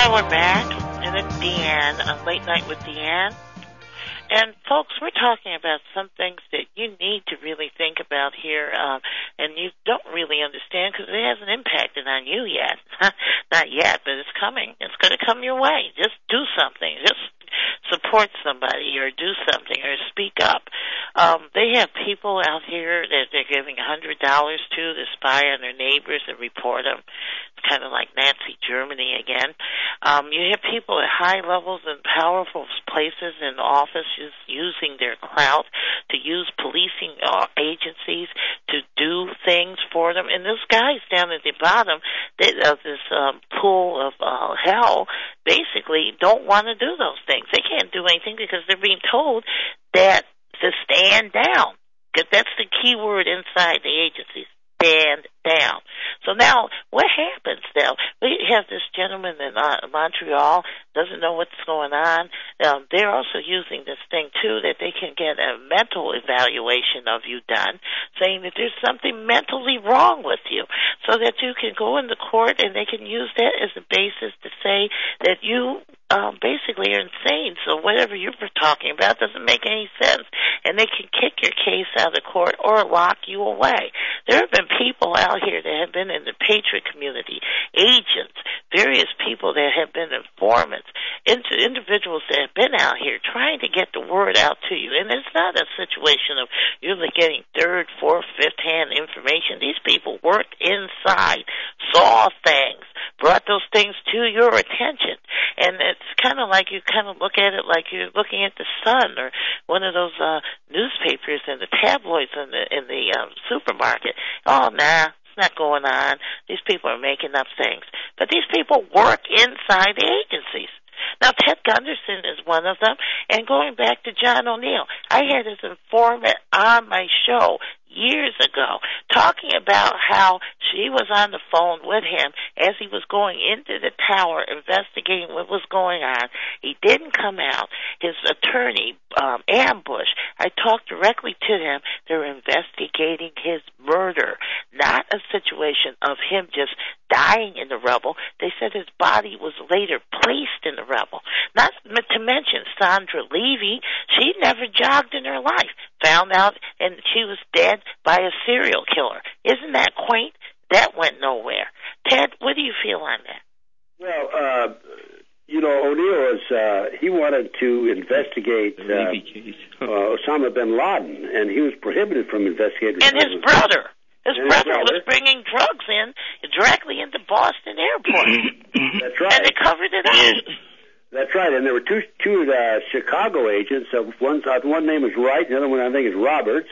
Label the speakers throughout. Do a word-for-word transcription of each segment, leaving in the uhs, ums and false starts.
Speaker 1: Hi, we're back. And it's Deanne on Late Night with Deanne. And, folks, we're talking about some things that you need to really think about here, um, and you don't really understand because it hasn't impacted on you yet. Not yet, but it's coming. It's going to come your way. Just do something. Just support somebody or do something or speak up. Um, they have people out here that they're giving one hundred dollars to to spy on their neighbors and report them. It's kind of like Nazi Germany again. Um, you have people at high levels and powerful places in offices using their clout to use policing uh, agencies to do things for them. And those guys down at the bottom they, of this um, pool of uh, hell basically don't want to do those things. They can't do anything because they're being told that to stand down. Because that's the key word inside the agencies. Stand down. So now, what happens now? We have this gentleman in uh, Montreal, doesn't know what's going on. Um, they're also using this thing, too, that they can get a mental evaluation of you done, saying that there's something mentally wrong with you, so that you can go into court and they can use that as a basis to say that you um, basically are insane. So whatever you're talking about doesn't make any sense, and they can kick your case out of court or lock you away. There have been people out here that have been in the patriot community, agents, various people that have been informants, individuals that have been out here trying to get the word out to you. And it's not a situation of you're getting third, fourth, fifth-hand information. These people worked inside, saw things, brought those things to your attention. And it's kind of like you kind of look at it like you're looking at the Sun or one of those uh, newspapers and the tabloids in the, in the um, supermarket. Oh, nah. Not going on. These people are making up things. But these people work inside the agencies. Now, Ted Gunderson is one of them. And going back to John O'Neill, I had his informant on my show years ago talking about how she was on the phone with him as he was going into the tower investigating what was going on. He didn't come out. His attorney, um, Ambush, I talked directly to them. They're investigating his murder, not a situation of him just dying in the rubble. They said his body was later placed in the rubble. Not to mention Sandra Levy. She never jogged in her life. Found out and she was dead by a serial killer. Isn't that quaint? That went nowhere. Ted, what do you feel on that?
Speaker 2: Well, uh, you know, O'Neill was, uh, he wanted to investigate uh, uh, Osama bin Laden, and he was prohibited from investigating.
Speaker 1: And his brother. His
Speaker 2: and
Speaker 1: brother
Speaker 2: his
Speaker 1: was bringing drugs in directly into Boston Airport.
Speaker 2: That's right.
Speaker 1: And they covered it up.
Speaker 2: That's right, and there were two two uh, Chicago agents. Uh, one uh, one name is Wright, the other one I think is Roberts,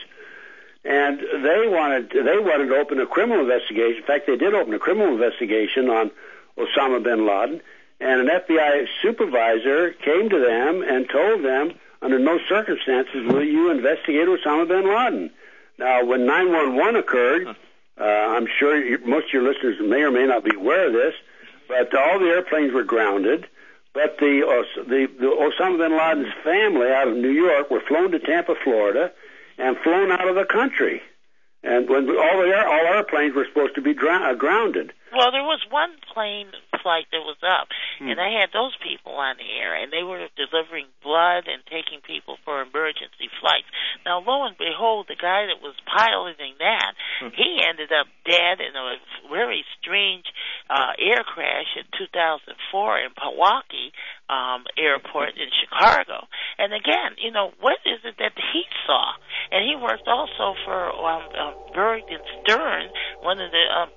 Speaker 2: and they wanted they wanted to open a criminal investigation. In fact, they did open a criminal investigation on Osama bin Laden, and an F B I supervisor came to them and told them, under no circumstances will you investigate Osama bin Laden. Now, when nine one one occurred, uh, I'm sure you, most of your listeners may or may not be aware of this, but all the airplanes were grounded. But the, uh, the the Osama bin Laden's family out of New York were flown to Tampa, Florida, and flown out of the country. And when all the air, all airplanes were supposed to be dra- uh, grounded.
Speaker 1: Well, there was one plane flight that was up, hmm. and I had those people on the air, and they were delivering blood and taking people for emergency flights. Now, lo and behold, the guy that was piloting that, hmm. he ended up dead in a very strange uh, air crash in two thousand four in Pewaukee um, Airport in Chicago. And again, you know, what is it that he saw? And he worked also for um, uh, Berg and Stern, one of the... Um,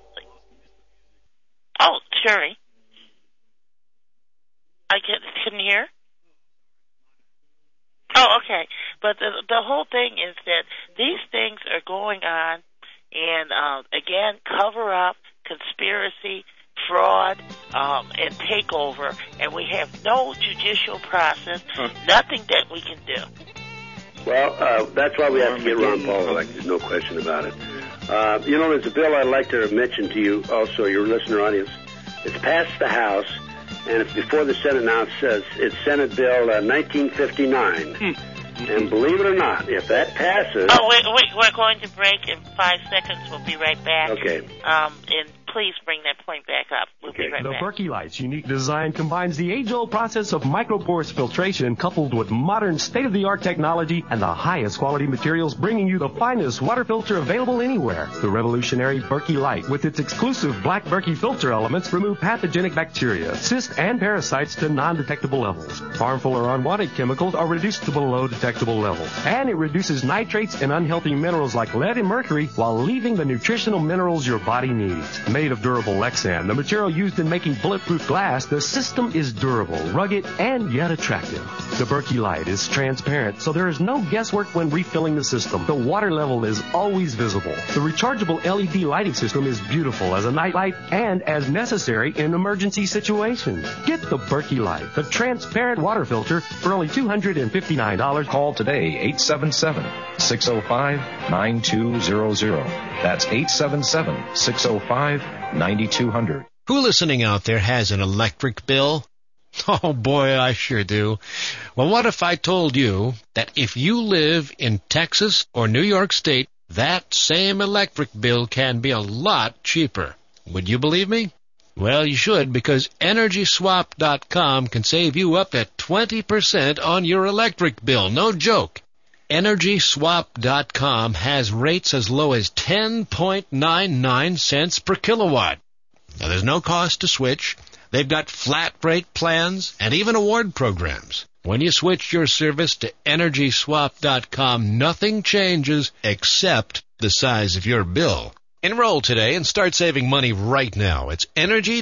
Speaker 1: Oh, Sherry. I couldn't hear? Oh, okay. But the the whole thing is that these things are going on, and uh, again, cover up, conspiracy, fraud, um, and takeover, and we have no judicial process, huh. nothing that we can do.
Speaker 2: Well, uh, that's why we have to get Ron Paul elected, no question about it. Uh, you know, there's a bill I'd like to mention to you, also, your listener audience. It's passed the House, and it's before the Senate now. It says it's Senate Bill uh, nineteen fifty-nine. Hmm. And believe it or not, if that passes...
Speaker 1: Oh, wait, wait, we're going to break in five seconds. We'll be right back.
Speaker 2: Okay.
Speaker 1: Um, and please bring that point back up. We'll
Speaker 3: Okay.
Speaker 1: be right
Speaker 3: The
Speaker 1: back.
Speaker 3: Berkey Light's unique design combines the age-old process of microporous filtration coupled with modern state-of-the-art technology and the highest quality materials, bringing you the finest water filter available anywhere. The revolutionary Berkey Light, with its exclusive black Berkey filter elements, remove pathogenic bacteria, cysts, and parasites to non-detectable levels. Harmful or unwanted chemicals are reduced to below detectable levels. And it reduces nitrates and unhealthy minerals like lead and mercury while leaving the nutritional minerals your body needs. Made of durable Lexan, the material used in making bulletproof glass, the system is durable, rugged, and yet attractive. The Berkey Light is transparent, so there is no guesswork when refilling the system. The water level is always visible. The rechargeable L E D lighting system is beautiful as a nightlight and as necessary in emergency situations. Get the Berkey Light, the transparent water filter, for only two hundred fifty-nine dollars.
Speaker 4: Call today, eight seven seven, six oh five, nine two zero zero. That's eight seven seven, six oh five, nine two zero zero.
Speaker 5: Who listening out there has an electric bill? Oh boy, I sure do. Well, what if I told you that if you live in Texas or New York State, that same electric bill can be a lot cheaper? Would you believe me? Well, you should, because Energy Swap dot com can save you up to twenty percent on your electric bill. No joke. Energy Swap dot com has rates as low as ten point nine nine cents per kilowatt. Now, there's no cost to switch. They've got flat rate plans and even award programs. When you switch your service to Energy Swap dot com, nothing changes except the size of your bill. Enroll today and start saving money right now. It's Energy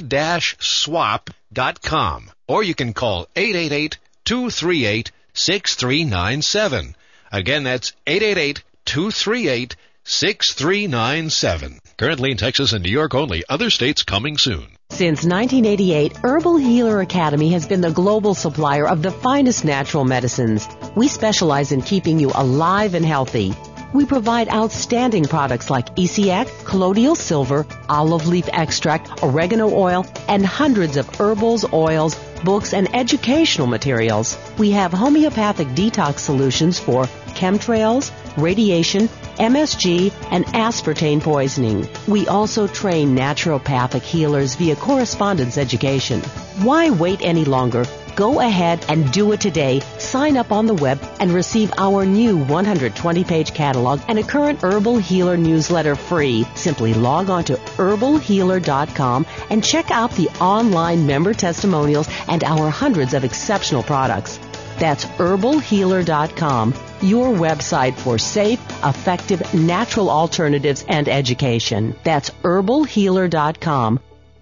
Speaker 5: Swap dot com. Or you can call eight eight eight, two three eight, six three nine seven. Again, that's eight eight eight, two three eight, six three nine seven. Currently in Texas and New York only. Other states coming soon.
Speaker 6: Since nineteen eighty-eight, Herbal Healer Academy has been the global supplier of the finest natural medicines. We specialize in keeping you alive and healthy. We provide outstanding products like E C X, colloidal silver, olive leaf extract, oregano oil, and hundreds of herbals, oils, books, and educational materials. We have homeopathic detox solutions for chemtrails, radiation, M S G, and aspartame poisoning. We also train naturopathic healers via correspondence education. Why wait any longer? Go ahead and do it today. Sign up on the web and receive our new one hundred twenty page catalog and a current Herbal Healer newsletter free. Simply log on to herbal healer dot com and check out the online member testimonials and our hundreds of exceptional products. That's herbal healer dot com, your website for safe, effective, natural alternatives and education. That's herbal healer dot com.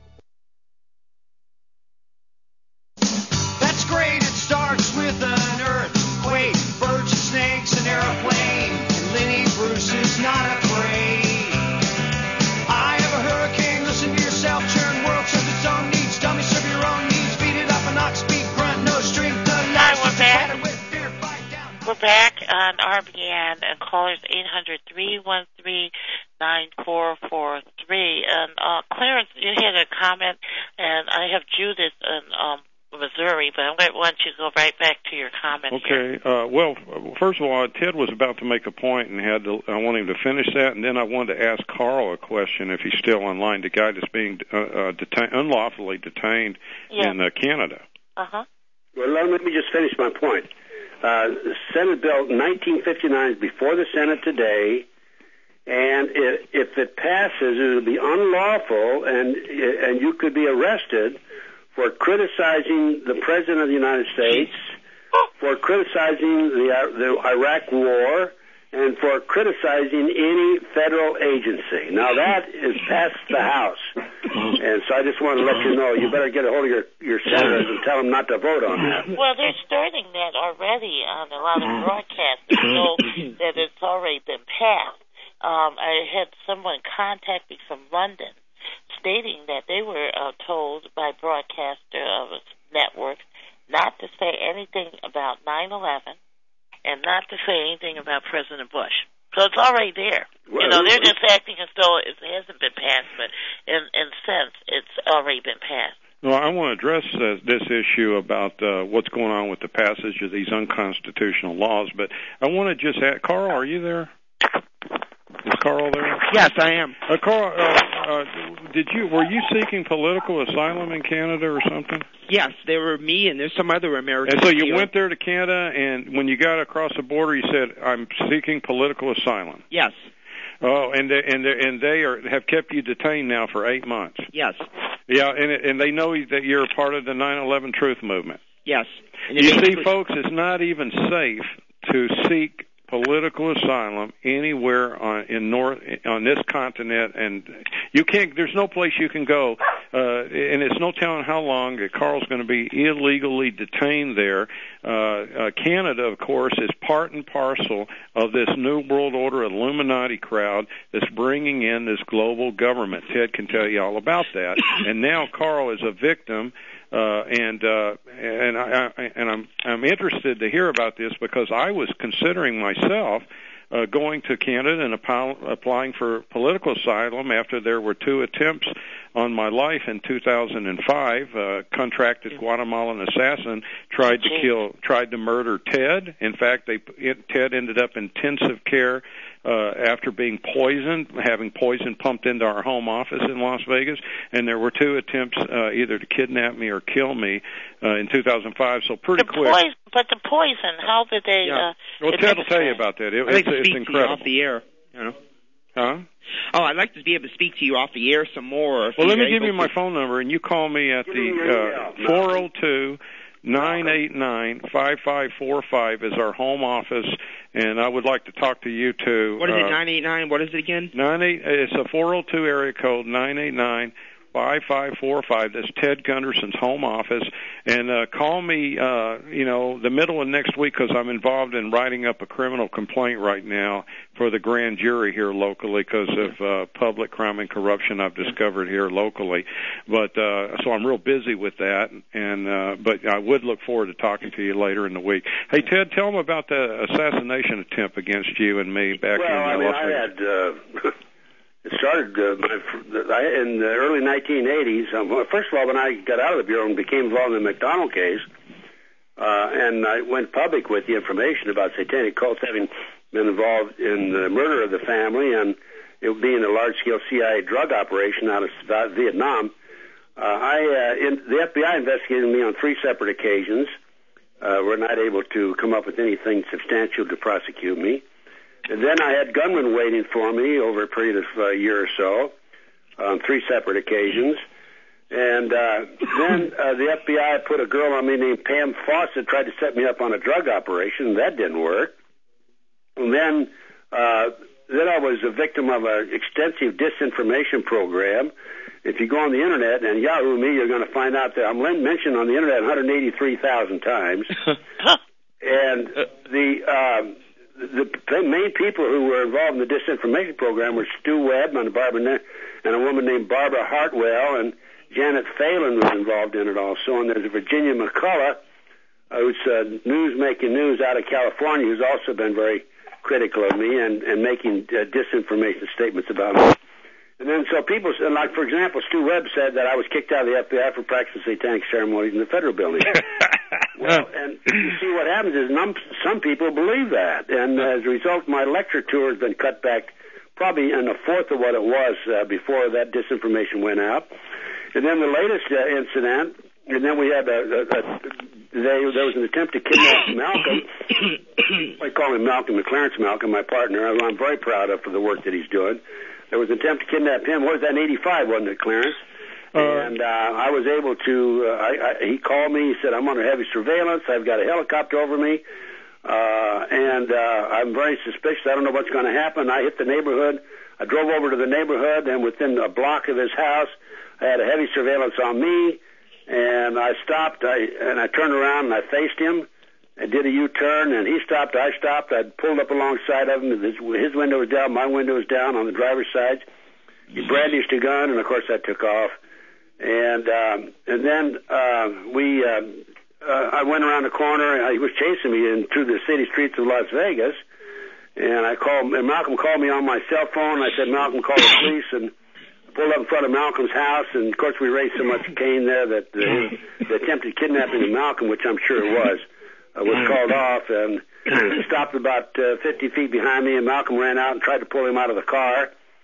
Speaker 7: That's great. It starts with an earthquake, birds and snakes, an airplane, and Lenny Bruce is not afraid. I have a hurricane. Listen to yourself. Churn world serves its own needs. Dummy serve your own needs. Beat it up and knock, speak, grunt, no strength.
Speaker 1: Hi, we're back. We're back on R B N, and callers eight hundred, three one three, nine four four three. And uh, Clarence, you had a comment, and I have Judith in um, Missouri, but I'm going to want you to go right back to your comment.
Speaker 8: Okay. Uh, well, first of all, Ted was about to make a point, and had to, I want him to finish that, and then I wanted to ask Carl a question if he's still online. The guy that's being uh, uh, detain- unlawfully detained
Speaker 1: yeah.
Speaker 8: in uh, Canada.
Speaker 1: Uh-huh.
Speaker 2: Well, let me just finish my point. Uh, Senate Bill nineteen fifty-nine is before the Senate today, and if, if it passes, it will be unlawful, and and you could be arrested for criticizing the President of the United States, for criticizing the, the Iraq War, and for criticizing any federal agency. Now, that is past the House. And so I just want to let you know, you better get a hold of your, your senators and tell them not to vote on that.
Speaker 1: Well, they're starting that already on a lot of broadcasts, so that it's already been passed. Um, I had someone contact me from London stating that they were uh, told by broadcaster of a network not to say anything about nine eleven and not to say anything about President Bush. So it's already there. Well, you know, they're just acting as though it hasn't been passed, but in in sense, it's already been passed.
Speaker 8: Well, I want to address uh, this issue about uh, what's going on with the passage of these unconstitutional laws, but I want to just ask, Carl, are you there? Is Carl there?
Speaker 9: Yes, I am.
Speaker 8: Uh, Carl, uh, uh, did you were you seeking political asylum in Canada or something?
Speaker 9: Yes, there were me and there's some other Americans.
Speaker 8: And so you
Speaker 9: here.
Speaker 8: went there to Canada, and when you got across the border, you said, "I'm seeking political asylum."
Speaker 9: Yes.
Speaker 8: Oh, and they, and they, and they are have kept you detained now for eight months.
Speaker 9: Yes.
Speaker 8: Yeah, and and they know that you're a part of the nine eleven Truth Movement.
Speaker 9: Yes. And
Speaker 8: You see, folks, it's not even safe to seek political asylum anywhere on in north on this continent, and you can't. There's no place you can go, uh, and it's no telling how long Carl's going to be illegally detained there. Uh, uh, Canada, of course, is part and parcel of this New World Order Illuminati crowd that's bringing in this global government. Ted can tell you all about that. And now Carl is a victim. Uh, and uh, and I, I and I'm I'm interested to hear about this because I was considering myself uh, going to Canada and app- applying for political asylum after there were two attempts on my life in two thousand five. Uh, contracted Guatemalan assassin tried to kill, tried to murder Ted. In fact, they it, Ted ended up in intensive care uh, after being poisoned, having poison pumped into our home office in Las Vegas. And there were two attempts uh, either to kidnap me or kill me uh, in two thousand five. So pretty
Speaker 1: the
Speaker 8: quick.
Speaker 1: Poison, but the poison, how did they?
Speaker 9: Yeah.
Speaker 1: Uh,
Speaker 8: well, Ted will tell you about that. It,
Speaker 9: I'd like
Speaker 8: it's,
Speaker 9: to
Speaker 8: it's
Speaker 9: speak
Speaker 8: incredible.
Speaker 9: to you off the air. You know.
Speaker 8: Huh?
Speaker 9: Oh, I'd like to be able to speak to you off the air some more.
Speaker 8: Well, let me give you my phone number, and you call me at the uh, four oh two, nine eight nine, five five four five is our home office, and I would like to talk to you too.
Speaker 9: What is
Speaker 8: uh,
Speaker 9: it, nine eight nine? What is it again?
Speaker 8: Nine eight. It's a four oh two area code, nine eight nine, five five four five. That's Ted Gunderson's home office. And uh, call me, uh, you know, the middle of next week because I'm involved in writing up a criminal complaint right now for the grand jury here locally because of uh, public crime and corruption I've discovered here locally. But uh, so I'm real busy with that. And uh, but I would look forward to talking to you later in the week. Hey, Ted, tell them about the assassination attempt against you and me back
Speaker 2: well,
Speaker 8: in
Speaker 2: I
Speaker 8: uh,
Speaker 2: mean,
Speaker 8: Las
Speaker 2: I
Speaker 8: Vegas.
Speaker 2: had. Uh, It started uh, my, in the early nineteen eighties. Um, first of all, when I got out of the Bureau and became involved in the McDonald case, uh, and I went public with the information about satanic cults having been involved in the murder of the family and it being a large-scale C I A drug operation out of Vietnam, uh, I uh, in, the F B I investigated me on three separate occasions. Uh, were not able to come up with anything substantial to prosecute me. And then I had gunmen waiting for me over a period of a uh, year or so on three separate occasions. And uh, then uh, the F B I put a girl on me named Pam Fawcett, tried to set me up on a drug operation. That didn't work. And then, uh, then I was a victim of an extensive disinformation program. If you go on the Internet and Yahoo me, you're going to find out that I'm mentioned on the Internet one hundred eighty-three thousand times. And the... Um, The main people who were involved in the disinformation program were Stu Webb and, Barbara, and a woman named Barbara Hartwell, and Janet Phelan was involved in it also. And there's a Virginia McCullough, uh, who's uh, news making news out of California, who's also been very critical of me and, and making uh, disinformation statements about me. And then so people, like for example, Stu Webb said that I was kicked out of the F B I for practicing satanic ceremonies in the federal building. Well, and you see what happens is num- some people believe that, and as a result, my lecture tour has been cut back probably in a fourth of what it was uh, before that disinformation went out. And then the latest uh, incident, and then we had a, a, a they, there was an attempt to kidnap Malcolm. I call him Malcolm, Clarence Malcolm, my partner. I'm very proud of for the work that he's doing. There was an attempt to kidnap him. What was that, in eighty-five, wasn't it, Clarence? Uh, and uh, I was able to, uh, I, I, he called me, he said, I'm under heavy surveillance, I've got a helicopter over me, uh, and uh, I'm very suspicious, I don't know what's going to happen. I hit the neighborhood, I drove over to the neighborhood, and within a block of his house, I had a heavy surveillance on me, and I stopped, I, and I turned around and I faced him, I did a U-turn, and he stopped, I stopped, I pulled up alongside of him, his, his window was down, my window was down on the driver's side. He brandished a gun, and of course I took off. And um, and then uh, we, uh, uh, I went around the corner, and he was chasing me in through the city streets of Las Vegas, and I called, and Malcolm called me on my cell phone, and I said, Malcolm, call the police, and pulled up in front of Malcolm's house, and of course we raised so much cane there that the, the attempted kidnapping of Malcolm, which I'm sure it was, uh, was called off, and he stopped about uh, fifty feet behind me, and Malcolm ran out and tried to pull him out of the car.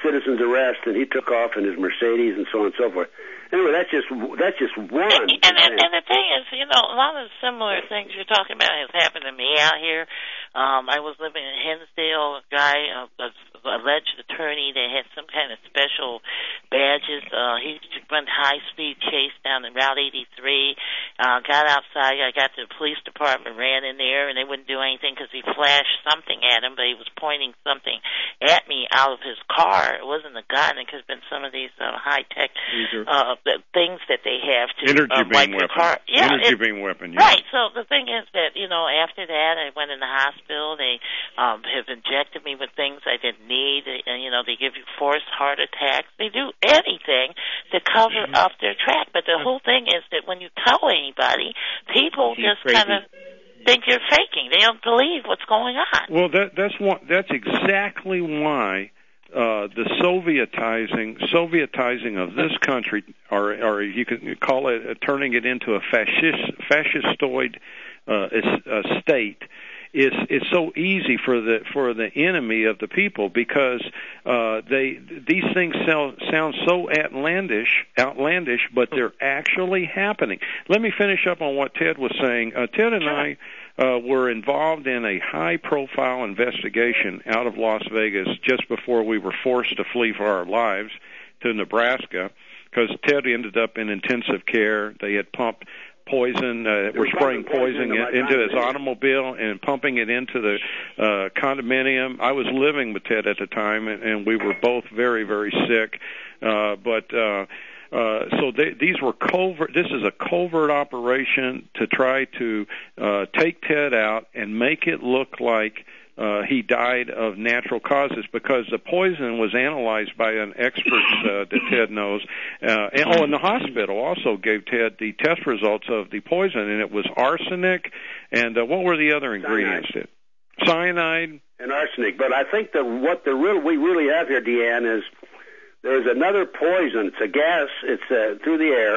Speaker 2: citizen's arrest, and he took off in his Mercedes and so on and so forth. Anyway, that's just that's just one.
Speaker 1: And, and, and, and the thing is, you know, a lot of the similar things you're talking about has happened to me out here. Um, I was living in Hinsdale. A guy, a, a alleged attorney, that had some kind of special badges. Uh, he went high-speed chase down the Route eighty-three. Uh, got outside. I got to the police department, ran in there, and they wouldn't do anything because he flashed something at him, but he was pointing something at me out of his car. It wasn't a gun. It could have been some of these uh, high-tech uh, things that they have to
Speaker 8: energy
Speaker 1: uh,
Speaker 8: beam
Speaker 1: wipe
Speaker 8: weapon.
Speaker 1: the car. Yeah,
Speaker 8: energy
Speaker 1: it,
Speaker 8: beam weapon. Yeah.
Speaker 1: Right. So the thing is that, you know, after that, I went in the hospital. They um, have injected me with things I didn't need. And, you know, they give you forced heart attacks. They do anything to cover up their track. But the whole thing is that when you tell anybody, people
Speaker 9: She's
Speaker 1: just
Speaker 9: crazy.
Speaker 1: kind of think you're faking. They don't believe what's going on.
Speaker 8: Well, that, that's one, that's exactly why uh, the Sovietizing Sovietizing of this country, or, or you could call it uh, turning it into a fascist fascistoid uh, uh, state. It's it's so easy for the for the enemy of the people because uh, they these things sound sound so outlandish outlandish, but they're actually happening. Let me finish up on what Ted was saying. Uh, Ted and I uh, were involved in a high-profile investigation out of Las Vegas just before we were forced to flee for our lives to Nebraska because Ted ended up in intensive care. They had pumped poison, uh, we're spraying poison into his automobile and pumping it into the uh, condominium. I was living with Ted at the time, and, and we were both very, very sick. Uh, but uh, uh, so they, these were covert. This is a covert operation to try to uh, take Ted out and make it look like Uh, he died of natural causes because the poison was analyzed by an expert uh, that Ted knows. Uh, and, oh, and the hospital also gave Ted the test results of the poison, and it was arsenic. And uh, what were the other ingredients?
Speaker 2: Cyanide.
Speaker 8: Cyanide
Speaker 2: and arsenic. But I think that what the real we really have here, Deanne, is there's another poison. It's a gas. It's uh, through the air.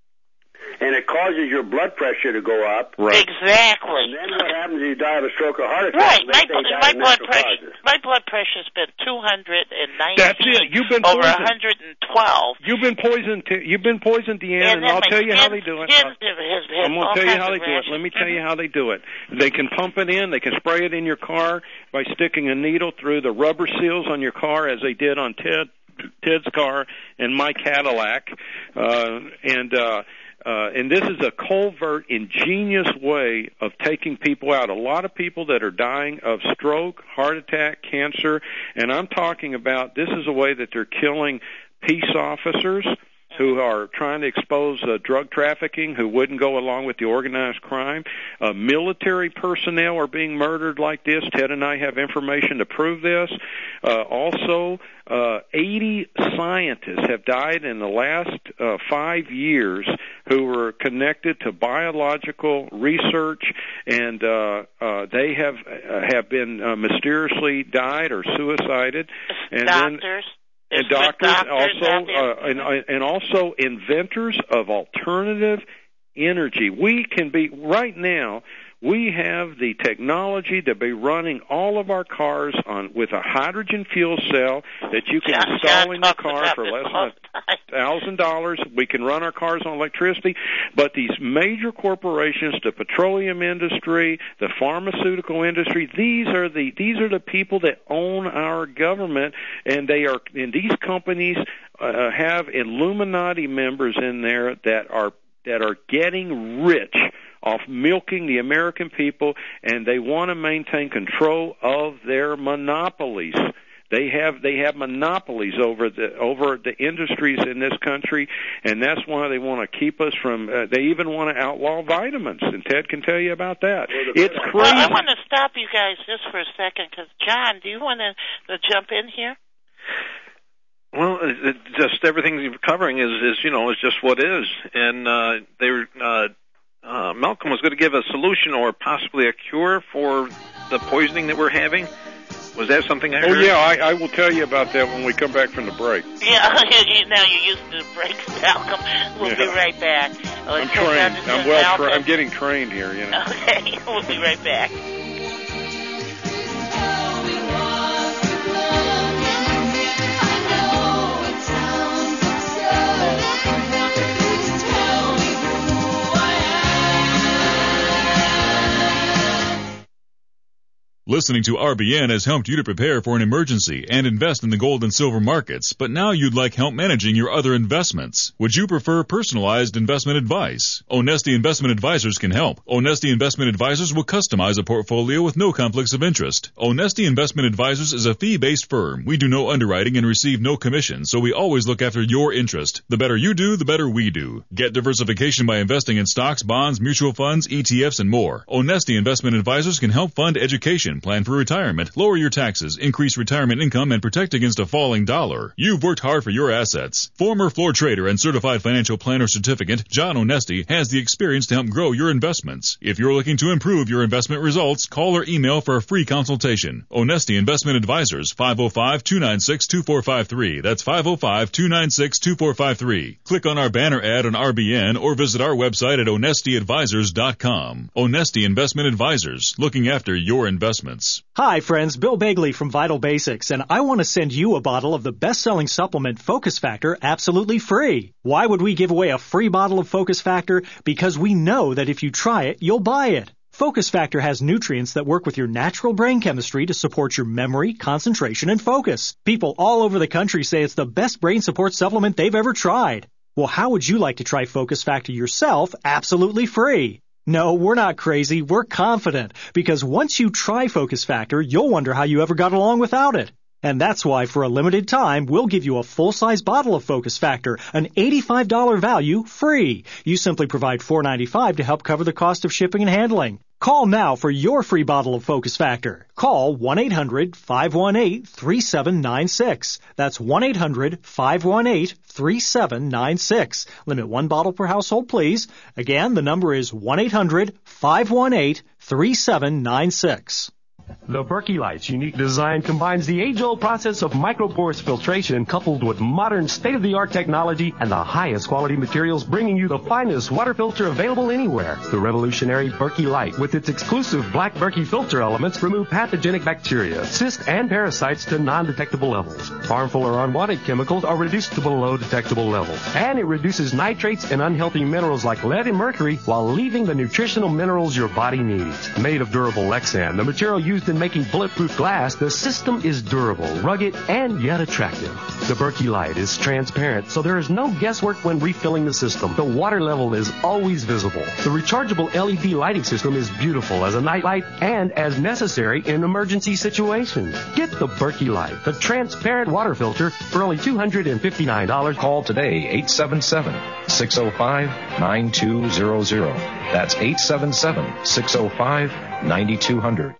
Speaker 2: And it causes your blood pressure to go up.
Speaker 8: Right.
Speaker 1: Exactly.
Speaker 2: And then what happens is you die of a stroke or heart attack.
Speaker 1: Right.
Speaker 2: They
Speaker 1: My,
Speaker 2: say die
Speaker 1: my
Speaker 2: of
Speaker 1: blood
Speaker 2: natural
Speaker 1: pressure.
Speaker 2: causes.
Speaker 1: My blood pressure's been two hundred nineteen.
Speaker 8: That's it. You've been
Speaker 1: over
Speaker 8: poisoned.
Speaker 1: one hundred twelve.
Speaker 8: You've been poisoned. T- you've been poisoned, Deanne, and, and I'll tell you how they do it.
Speaker 1: Skin, has, has
Speaker 8: I'm going to tell you how they do it. Let me tell you how they do it. They can pump it in. They can spray it in your car by sticking a needle through the rubber seals on your car, as they did on Ted, Ted's car and my Cadillac, uh, and. uh Uh, and this is a covert, ingenious way of taking people out. A lot of people that are dying of stroke, heart attack, cancer, and I'm talking about this is a way that they're killing peace officers who are trying to expose uh, drug trafficking, who wouldn't go along with the organized crime. Uh, military personnel are being murdered like this. Ted and I have information to prove this. Uh, also, uh, eighty scientists have died in the last uh, five years who were connected to biological research, and uh, uh, they have uh, have been uh, mysteriously died or suicided. And
Speaker 1: Doctors.
Speaker 8: Then, And doctors,
Speaker 1: doctors
Speaker 8: also, uh, and, and also inventors of alternative energy. We can be, right now, we have the technology to be running all of our cars on with a hydrogen fuel cell that you can
Speaker 1: John,
Speaker 8: install
Speaker 1: John
Speaker 8: in your car for less than a thousand dollars. We can run our cars on electricity, but these major corporations, the petroleum industry, the pharmaceutical industry, these are the these are the people that own our government, and they are and these companies uh, have Illuminati members in there that are that are getting rich off milking the American people, and they want to maintain control of their monopolies. They have they have monopolies over the over the industries in this country, and that's why they want to keep us from. Uh, they even want to outlaw vitamins, and Ted can tell you about that. It's crazy.
Speaker 1: Well, I want to stop you guys just for a second, because John, do you want to, to jump in here?
Speaker 10: Well, it, just everything you're covering is, is you know is just what is, and uh, they were. Uh, Uh, Malcolm was going to give a solution or possibly a cure for the poisoning that we're having. Was that something I
Speaker 8: oh,
Speaker 10: heard?
Speaker 8: Oh, yeah, I, I will tell you about that when we come back from the break.
Speaker 1: Yeah, now you're used to the breaks, Malcolm. We'll
Speaker 8: yeah.
Speaker 1: be right back. Uh,
Speaker 8: I'm trained. I'm well. Tra- I'm getting trained here, you know.
Speaker 1: Okay, we'll be right back.
Speaker 7: I know
Speaker 11: Listening to R B N has helped you to prepare for an emergency and invest in the gold and silver markets, but now you'd like help managing your other investments. Would you prefer personalized investment advice? Onesti Investment Advisors can help. Onesti Investment Advisors will customize a portfolio with no conflicts of interest. Onesti Investment Advisors is a fee-based firm. We do no underwriting and receive no commission, so we always look after your interest. The better you do, the better we do. Get diversification by investing in stocks, bonds, mutual funds, E T Fs, and more. Onesti Investment Advisors can help fund education, plan for retirement, lower your taxes, increase retirement income, and protect against a falling dollar. You've worked hard for your assets. Former floor trader and certified financial planner certificate, John Onesti, has the experience to help grow your investments. If you're looking to improve your investment results, call or email for a free consultation. Onesti Investment Advisors, five oh five, two nine six, two four five three. That's five oh five, two nine six, two four five three. Click on our banner ad on R B N or visit our website at onesti advisors dot com. Onesti Investment Advisors, looking after your investments.
Speaker 12: Hi friends, Bill Bagley from Vital Basics, and I want to send you a bottle of the best-selling supplement Focus Factor absolutely free. Why would we give away a free bottle of Focus Factor? Because we know that if you try it, you'll buy it. Focus Factor has nutrients that work with your natural brain chemistry to support your memory, concentration, and focus. People all over the country say it's the best brain support supplement they've ever tried. Well, how would you like to try Focus Factor yourself absolutely free? No, we're not crazy. We're confident. Because once you try Focus Factor, you'll wonder how you ever got along without it. And that's why, for a limited time, we'll give you a full-size bottle of Focus Factor, an eighty-five dollars value, free. You simply provide four dollars and ninety-five cents to help cover the cost of shipping and handling. Call now for your free bottle of Focus Factor. Call one eight hundred, five one eight, three seven nine six. That's one eight hundred, five one eight, three seven nine six. Limit one bottle per household, please. Again, the number is one eight hundred, five one eight, three seven nine six.
Speaker 3: The Berkey Light's unique design combines the age-old process of microporous filtration coupled with modern state-of-the-art technology and the highest quality materials, bringing you the finest water filter available anywhere. The revolutionary Berkey Light, with its exclusive black Berkey filter elements, remove pathogenic bacteria, cysts, and parasites to non-detectable levels. Harmful or unwanted chemicals are reduced to below detectable levels. And it reduces nitrates and unhealthy minerals like lead and mercury while leaving the nutritional minerals your body needs. Made of durable Lexan, the material used in making bulletproof glass, the system is durable, rugged, and yet attractive. The Berkey Light is transparent, so there is no guesswork when refilling the system. The water level is always visible. The rechargeable L E D lighting system is beautiful as a nightlight and as necessary in emergency situations. Get the Berkey Light, the transparent water filter, for only two hundred fifty-nine dollars.
Speaker 4: Call today, eight seven seven, six oh five, nine two zero zero. That's eight seven seven, six oh five, nine two zero zero.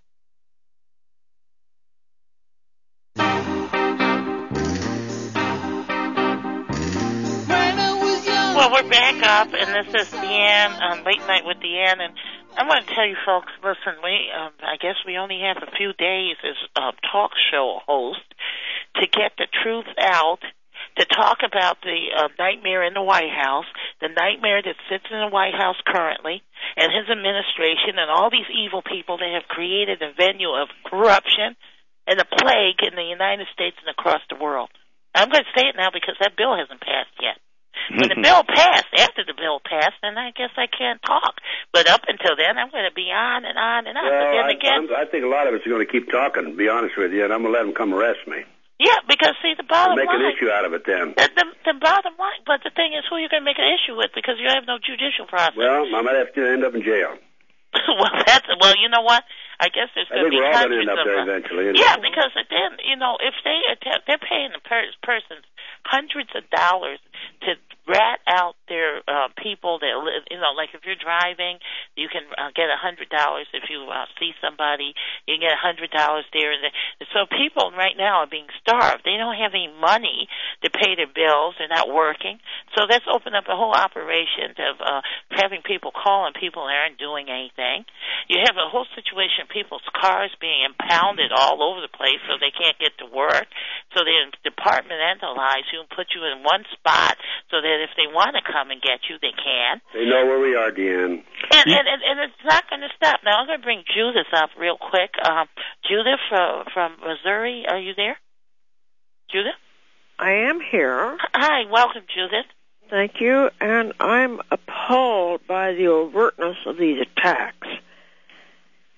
Speaker 1: Well, we're back up, and this is Deanne on Late Night with Deanne, and I want to tell you folks, listen, we, um, I guess we only have a few days as a talk show host to get the truth out, to talk about the uh, nightmare in the White House, the nightmare that sits in the White House currently, and his administration, and all these evil people that have created a venue of corruption and a plague in the United States and across the world. I'm going to say it now because that bill hasn't passed yet. When the bill passed, after the bill passed, then I guess I can't talk. But up until then, I'm going to be on and on and on.
Speaker 2: Well,
Speaker 1: but then
Speaker 2: I,
Speaker 1: again,
Speaker 2: I'm, I think a lot of us are going to keep talking, to be honest with you, and I'm going to let them come arrest me.
Speaker 1: Yeah, because, see, the bottom
Speaker 2: I'll make
Speaker 1: line...
Speaker 2: an issue out of it then.
Speaker 1: The, the, the bottom line, but the thing is, who are you going to make an issue with? Because you have no judicial process.
Speaker 2: Well, I might have to end up in jail.
Speaker 1: well, that's... Well, you know what? I guess there's going to be
Speaker 2: I think we're all going to end
Speaker 1: hundreds
Speaker 2: up
Speaker 1: of
Speaker 2: there
Speaker 1: them.
Speaker 2: eventually.
Speaker 1: Yeah, because then, you know, if they attempt, they're paying the per- persons hundreds of dollars to rat out their uh, people that live, you know, like if you're driving, you can uh, get a hundred dollars if you uh, see somebody, you can get a hundred dollars there. And so people right now are being starved. They don't have any money to pay their bills. They're not working. So that's opened up a whole operation of uh, having people calling people that aren't doing anything. You have a whole situation of people's cars being impounded all over the place so they can't get to work. So they departmentalize you and put you in one spot so that if they want to come and get you, they can.
Speaker 2: They know where we are, Deanne.
Speaker 1: And, and, and, and it's not going to stop. Now, I'm going to bring Judith up real quick. Um, Judith from, from Missouri, are you there? Judith?
Speaker 13: I am here.
Speaker 1: Hi, welcome, Judith.
Speaker 13: Thank you, and I'm appalled by the overtness of these attacks.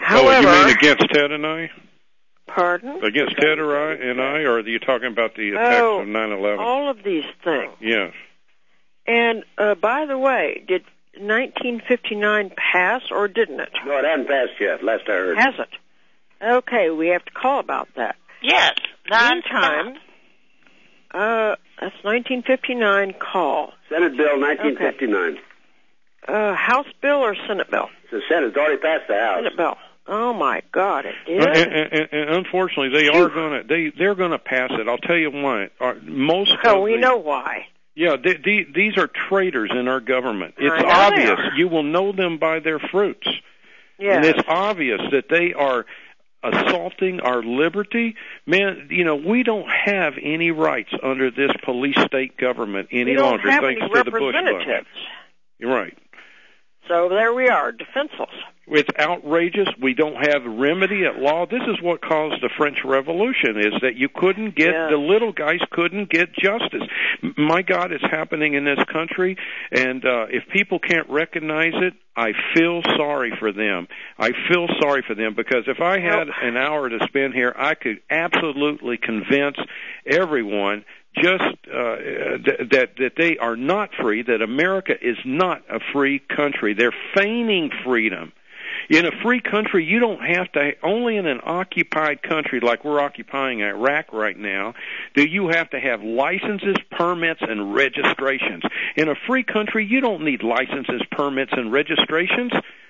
Speaker 13: However,
Speaker 8: oh, you mean against Ted and I?
Speaker 13: Pardon?
Speaker 8: Against Ted or I, and I, or are you talking about the attacks
Speaker 13: Oh,
Speaker 8: of nine eleven?
Speaker 13: all of these things.
Speaker 8: Yes.
Speaker 13: And, uh, by the way, did nineteen fifty-nine pass or didn't it?
Speaker 2: No, it hasn't passed yet, last I heard.
Speaker 13: Hasn't. Okay, we have to call about that.
Speaker 1: Yes.
Speaker 13: Meantime, uh, that's nineteen fifty-nine call.
Speaker 2: Senate Bill nineteen fifty-nine.
Speaker 13: Okay. Uh, House bill or Senate bill?
Speaker 2: It's the Senate. It's already passed the House.
Speaker 13: Senate bill. Oh my God, it did.
Speaker 8: And, and, and unfortunately, they are going to they they're going to pass it. I'll tell you why. Uh, most.
Speaker 13: Oh,
Speaker 8: of
Speaker 13: we
Speaker 8: the,
Speaker 13: know why.
Speaker 8: Yeah, they, they, these are traitors in our government. It's
Speaker 13: I know
Speaker 8: obvious.
Speaker 13: they are.
Speaker 8: You will know them by their fruits.
Speaker 13: Yes.
Speaker 8: And it's obvious that they are assaulting our liberty. Man, you know, we don't have any rights under this police state government any
Speaker 13: we don't
Speaker 8: longer,
Speaker 13: have
Speaker 8: thanks
Speaker 13: any
Speaker 8: to the Bush bunch.
Speaker 13: representatives.
Speaker 8: You're right.
Speaker 13: So there we are, defenseless.
Speaker 8: It's outrageous. We don't have remedy at law. This is what caused the French Revolution, is that you couldn't get,
Speaker 13: Yeah.
Speaker 8: the little guys couldn't get justice. M- My God, it's happening in this country, and uh, if people can't recognize it, I feel sorry for them. I feel sorry for them, because if I had an hour to spend here, I could absolutely convince everyone just uh, th- that that they are not free, that America is not a free country. They're feigning freedom. In a free country, you don't have to, only in an occupied country like we're occupying Iraq right now, do you have to have licenses, permits, and registrations. In a free country, you don't need licenses, permits, and registrations.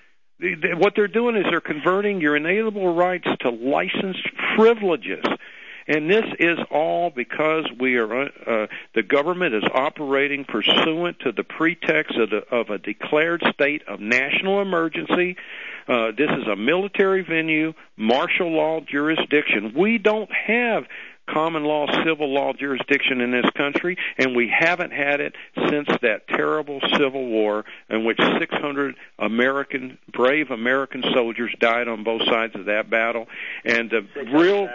Speaker 8: What they're doing is they're converting your inalienable rights to licensed privileges. And this is all because we are uh, the government is operating pursuant to the pretext of, the, of a declared state of national emergency. Uh, this is a military venue, martial law jurisdiction. We don't have common law, civil law jurisdiction in this country, and we haven't had it since that terrible Civil War in which six hundred American, brave American soldiers died on both sides of that battle. And the real...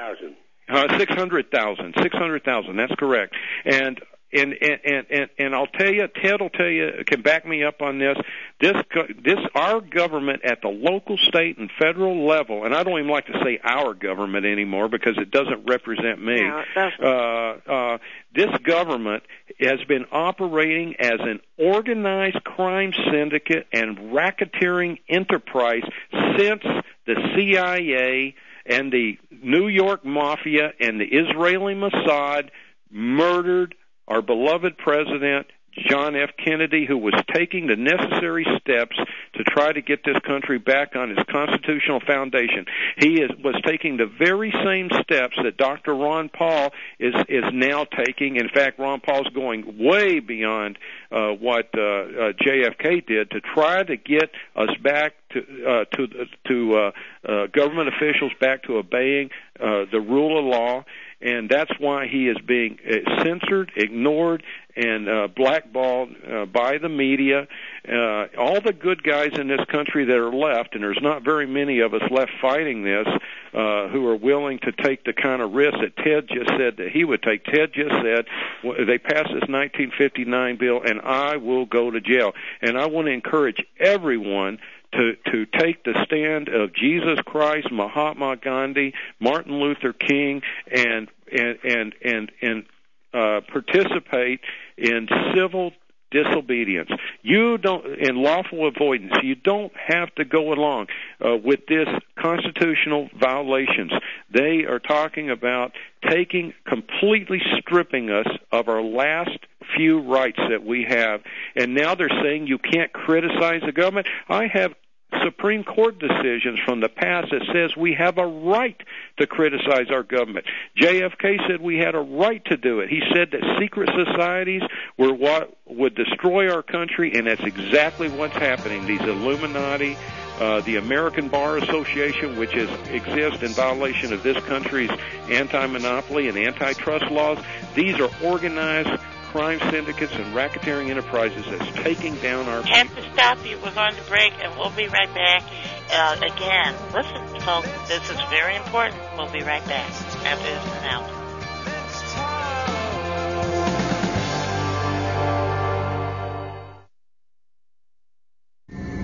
Speaker 8: Uh, six hundred thousand. Six hundred thousand. That's correct. And and and and and I'll tell you, Ted will tell you, can back me up on this. This this our government at the local, state, and federal level, and I don't even like to say our government anymore because it doesn't represent me.
Speaker 13: No, it doesn't.
Speaker 8: Uh, uh, this government has been operating as an organized crime syndicate and racketeering enterprise since the C I A and the New York Mafia and the Israeli Mossad murdered our beloved president, John F. Kennedy, who was taking the necessary steps to try to get this country back on its constitutional foundation. He is, was taking the very same steps that Doctor Ron Paul is is now taking. In fact, Ron Paul's going way beyond uh, what uh, uh, J F K did to try to get us back to uh, to to uh, uh, government officials back to obeying uh, the rule of law. And that's why he is being uh, censored, ignored, and uh, blackballed uh, by the media. Uh, all the good guys in this country that are left, and there's not very many of us left fighting this, uh, who are willing to take the kind of risk that Ted just said that he would take. Ted just said, well, they passed this nineteen fifty-nine bill, and I will go to jail. And I want to encourage everyone to to take the stand of Jesus Christ, Mahatma Gandhi, Martin Luther King, and and and and and uh, participate in civil disobedience. You don't, in lawful avoidance, you don't have to go along uh, with this constitutional violations. They are talking about taking, completely stripping us of our last few rights that we have, and now they're saying you can't criticize the government. I have Supreme Court decisions from the past that says we have a right to criticize our government. J F K said we had a right to do it. He said that secret societies were what would destroy our country, and that's exactly what's happening. These Illuminati, uh, the American Bar Association, which is exists in violation of this country's anti-monopoly and antitrust laws, these are organized crime syndicates and racketeering enterprises that's taking down our...
Speaker 1: Have to stop you. We're going to break, and we'll be right back. Uh, again, listen, folks, this is very important. We'll be right back after this announcement.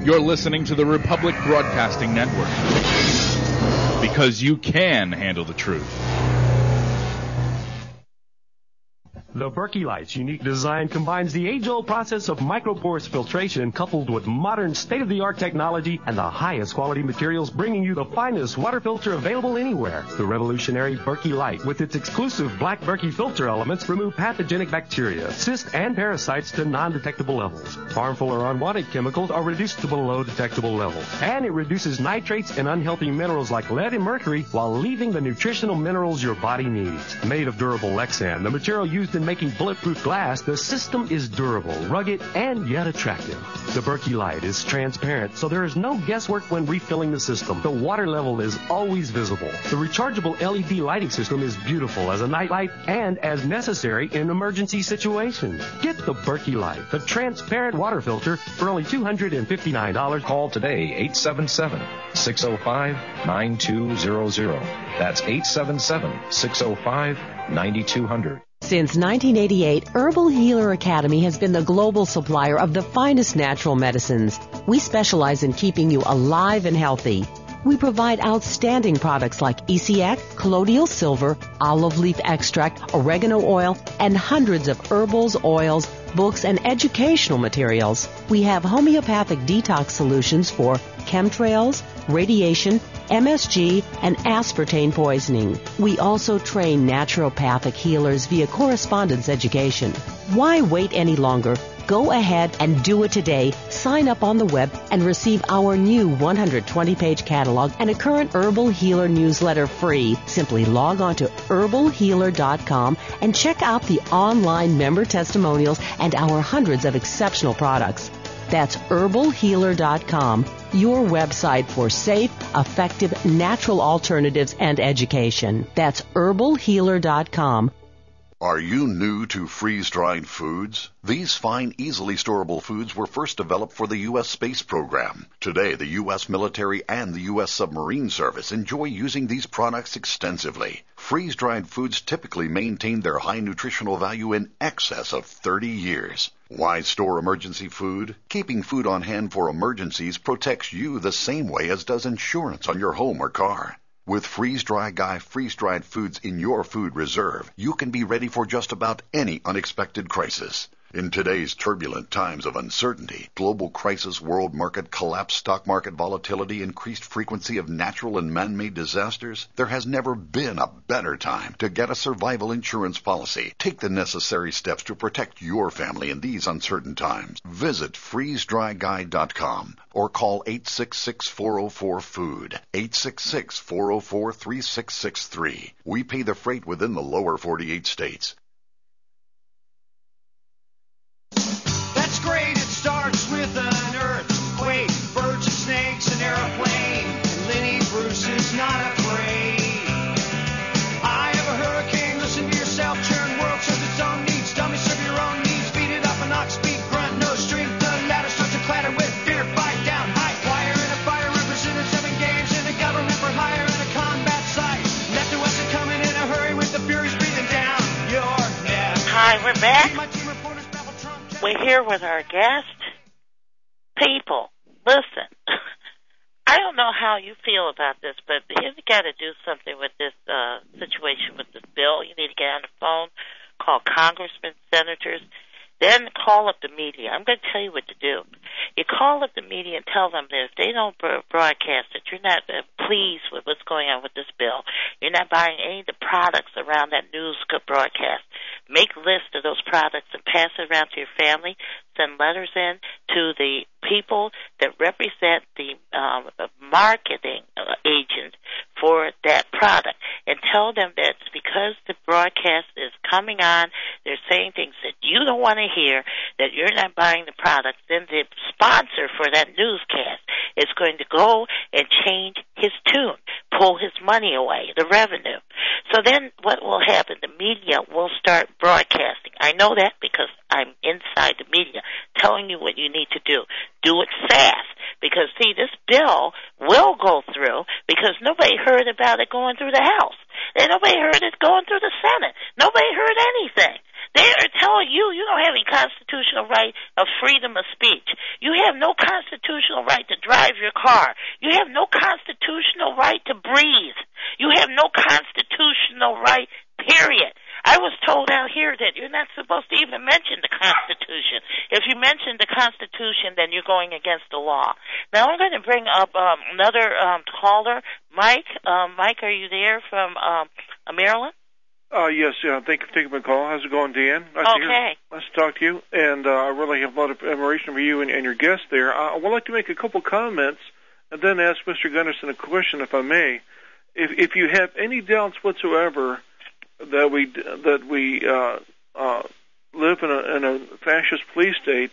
Speaker 14: You're listening to the Republic Broadcasting Network. Because you can handle the truth.
Speaker 3: The Berkey Light's unique design combines the age-old process of microporous filtration coupled with modern state-of-the-art technology and the highest quality materials, bringing you the finest water filter available anywhere. The revolutionary Berkey Light, with its exclusive black Berkey filter elements, remove pathogenic bacteria, cysts, and parasites to non-detectable levels. Harmful or unwanted chemicals are reduced to below detectable levels. And it reduces nitrates and unhealthy minerals like lead and mercury while leaving the nutritional minerals your body needs. Made of durable Lexan, the material used in making bulletproof glass, the system is durable, rugged, and yet attractive. The Berkey Light is transparent, so there is no guesswork when refilling the system. The water level is always visible. The rechargeable L E D lighting system is beautiful as a night light and as necessary in emergency situations. Get the Berkey Light, the transparent water filter, for only two hundred fifty-nine dollars.
Speaker 4: Call today, eight seven seven, six oh five, nine two zero zero. That's eight seven seven, six oh five, nine two hundred.
Speaker 6: Since nineteen eighty-eight, Herbal Healer Academy has been the global supplier of the finest natural medicines. We specialize in keeping you alive and healthy. We provide outstanding products like E C X, colloidal silver, olive leaf extract, oregano oil, and hundreds of herbals, oils, books, and educational materials. We have homeopathic detox solutions for chemtrails, radiation, M S G, and aspartame poisoning. We also train naturopathic healers via correspondence education. Why wait any longer? Go ahead and do it today. Sign up on the web and receive our new one hundred twenty page catalog and a current Herbal Healer newsletter free. Simply log on to herbal healer dot com and check out the online member testimonials and our hundreds of exceptional products. That's herbal healer dot com, your website for safe, effective, natural alternatives and education. That's herbal healer dot com.
Speaker 15: Are you new to freeze-dried foods? These fine, easily storable foods were first developed for the U S space program. Today, the U S military and the U S submarine service enjoy using these products extensively. Freeze-dried foods typically maintain their high nutritional value in excess of thirty years. Why store emergency food? Keeping food on hand for emergencies protects you the same way as does insurance on your home or car. With Freeze-Dry Guy freeze-dried foods in your food reserve, you can be ready for just about any unexpected crisis. In today's turbulent times of uncertainty, global crisis, world market collapse, stock market volatility, increased frequency of natural and man-made disasters, there has never been a better time to get a survival insurance policy. Take the necessary steps to protect your family in these uncertain times. Visit freeze dry guy dot com or call eight six six, four oh four, food, eight six six, four oh four, three six six three. We pay the freight within the lower forty-eight states.
Speaker 7: That's great, it starts with an earthquake, birds and snakes, an airplane, and Lenny Bruce is not afraid. I have a hurricane, listen to yourself, churn world serves its own needs, dummy serve your own needs, beat it up and not speak, grunt, no strength, the ladder starts to clatter with fear, fight down, high wire and a fire, representative engaged in a government for hire and a combat site, left to us and coming in a hurry with the furies breathing down your neck.
Speaker 1: Hi, we're back. We're here with our guest. People, listen, I don't know how you feel about this, but you've got to do something with this uh, situation with this bill. You need to get on the phone, call congressmen, senators, then call up the media. I'm going to tell you what to do. You call up the media and tell them that if they don't broadcast it, you're not uh, pleased with what's going on with this bill. You're not buying any of the products around that news broadcast. Make lists of those products and pass it around to your family. Send letters in to the people that represent the um, marketing uh, agent for that product and tell them that it's because the broadcast is coming on, they're saying things that you don't want to hear, that you're not buying the product, then the sponsor for that newscast is going to go and change his tune, pull his money away, the revenue. So then what will happen? The media will start broadcasting. I know that because I'm inside the media telling you what you need to do. Do it fast because, see, this bill will go through because nobody heard about it going through the House. And nobody heard it going through the Senate. Nobody heard anything. They are telling you you don't have any constitutional right of freedom of speech. You have no constitutional right to drive your car. You have no constitutional right to breathe. You have no constitutional right, period. I was told out here that you're not supposed to even mention the Constitution. If you mention the Constitution, then you're going against the law. Now I'm going to bring up um, another um, caller, Mike. Um, Mike, are you there from um, Maryland?
Speaker 16: Uh, yes, yeah. Thank you for taking my call. How's it going, Dan? Nice
Speaker 1: okay.
Speaker 16: To hear, nice to talk to you. And uh, I really have a lot of admiration for you and, and your guest there. I would like to make a couple comments and then ask Mister Gunderson a question, if I may. If, if you have any doubts whatsoever that we that we uh, uh, live in a, in a fascist police state,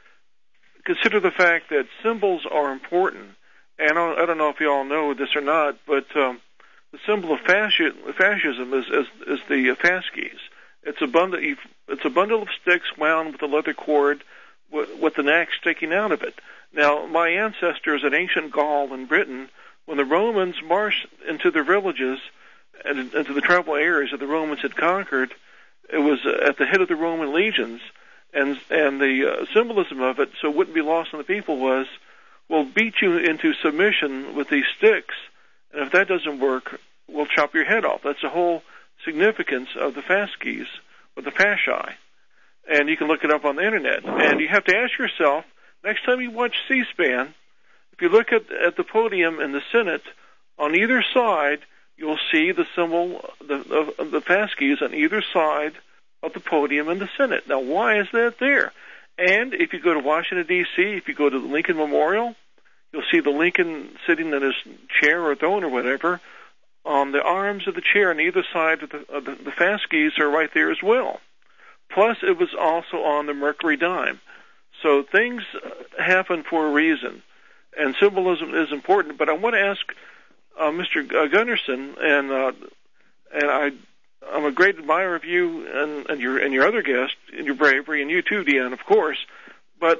Speaker 16: consider the fact that symbols are important. And I don't, I don't know if you all know this or not, but um, the symbol of fasci- fascism is, is, is the fasces. It's a bundle. It's a bundle of sticks wound with a leather cord, with, with an axe sticking out of it. Now, my ancestors in ancient Gaul and Britain, when the Romans marched into their villages and into the tribal areas that the Romans had conquered, it was at the head of the Roman legions, and and the uh, symbolism of it, so it wouldn't be lost on the people, was, we'll beat you into submission with these sticks, and if that doesn't work, we'll chop your head off. That's the whole significance of the fasces, or the fasci. And you can look it up on the internet. And you have to ask yourself, next time you watch C-SPAN, if you look at, at the podium in the Senate, on either side, you'll see the symbol, the, of the fasces on either side of the podium in the Senate. Now, why is that there? And if you go to Washington, D C, if you go to the Lincoln Memorial, you'll see the Lincoln sitting in his chair or throne or whatever. On the arms of the chair on either side of the, of the, the fasces are right there as well. Plus, it was also on the Mercury dime. So things happen for a reason, and symbolism is important. But I want to ask uh, Mister Gunderson, and uh, and I, I'm a great admirer of you and, and your and your other guest, and your bravery, and you too, Deanne, of course. But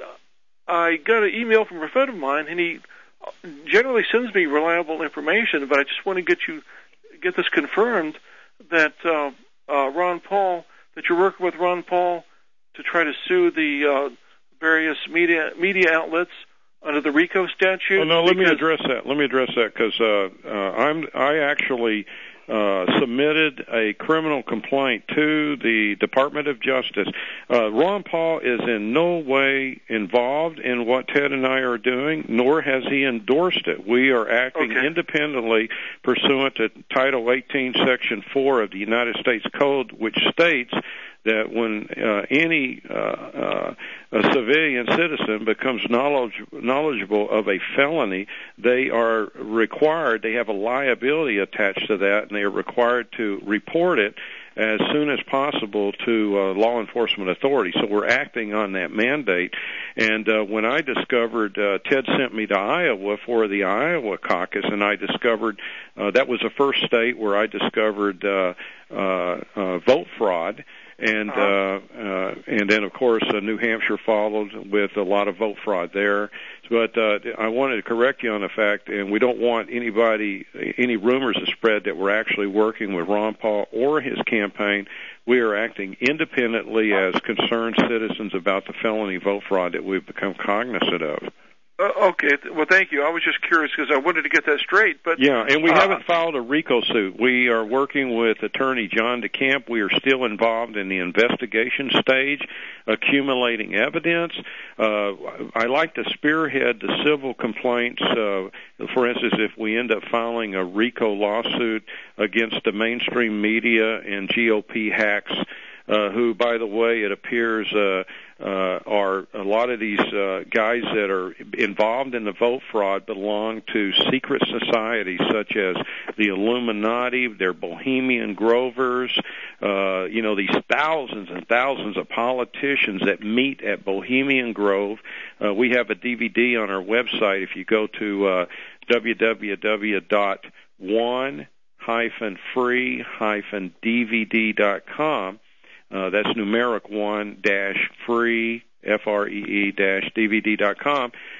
Speaker 16: I got an email from a friend of mine, and he generally sends me reliable information. But I just want to get you get this confirmed that uh, uh, Ron Paul, that you're working with Ron Paul to try to sue the uh, various media media outlets under the RICO statute.
Speaker 8: Oh, no, let me address that. Let me address that because uh, uh, I'm I actually uh, submitted a criminal complaint to the Department of Justice. Uh, Ron Paul is in no way involved in what Ted and I are doing, nor has he endorsed it. We are acting okay. independently pursuant to Title eighteen, Section four of the United States Code, which states that when uh, any uh, uh, a civilian citizen becomes knowledge, knowledgeable of a felony, they are required, they have a liability attached to that, and they are required to report it as soon as possible to uh, law enforcement authorities. So we're acting on that mandate. And uh, when I discovered, uh, Ted sent me to Iowa for the Iowa caucus, and I discovered uh, that was the first state where I discovered uh, uh, uh, vote fraud. And uh, uh, and then, of course, uh, New Hampshire followed with a lot of vote fraud there. But uh, I wanted to correct you on the fact, and we don't want anybody, any rumors to spread that we're actually working with Ron Paul or his campaign. We are acting independently as concerned citizens about the felony vote fraud that we've become cognizant of.
Speaker 16: Uh, okay, well, thank you. I was just curious because I wanted to get that straight. But
Speaker 8: yeah, and we
Speaker 16: uh,
Speaker 8: haven't filed a RICO suit. We are working with Attorney John DeCamp. We are still involved in the investigation stage, accumulating evidence. Uh, I like to spearhead the civil complaints. Uh, for instance, if we end up filing a RICO lawsuit against the mainstream media and G O P hacks, uh, who, by the way, it appears uh, uh, are a lot of these uh, guys that are involved in the vote fraud belong to secret societies such as the Illuminati, they're Bohemian Grovers, uh, you know, these thousands and thousands of politicians that meet at Bohemian Grove. Uh, we have a D V D on our website. If you go to uh, w w w dot one dash free dash d v d dot com, Uh, that's numeric one dash free, F R E E dash D V D dot com.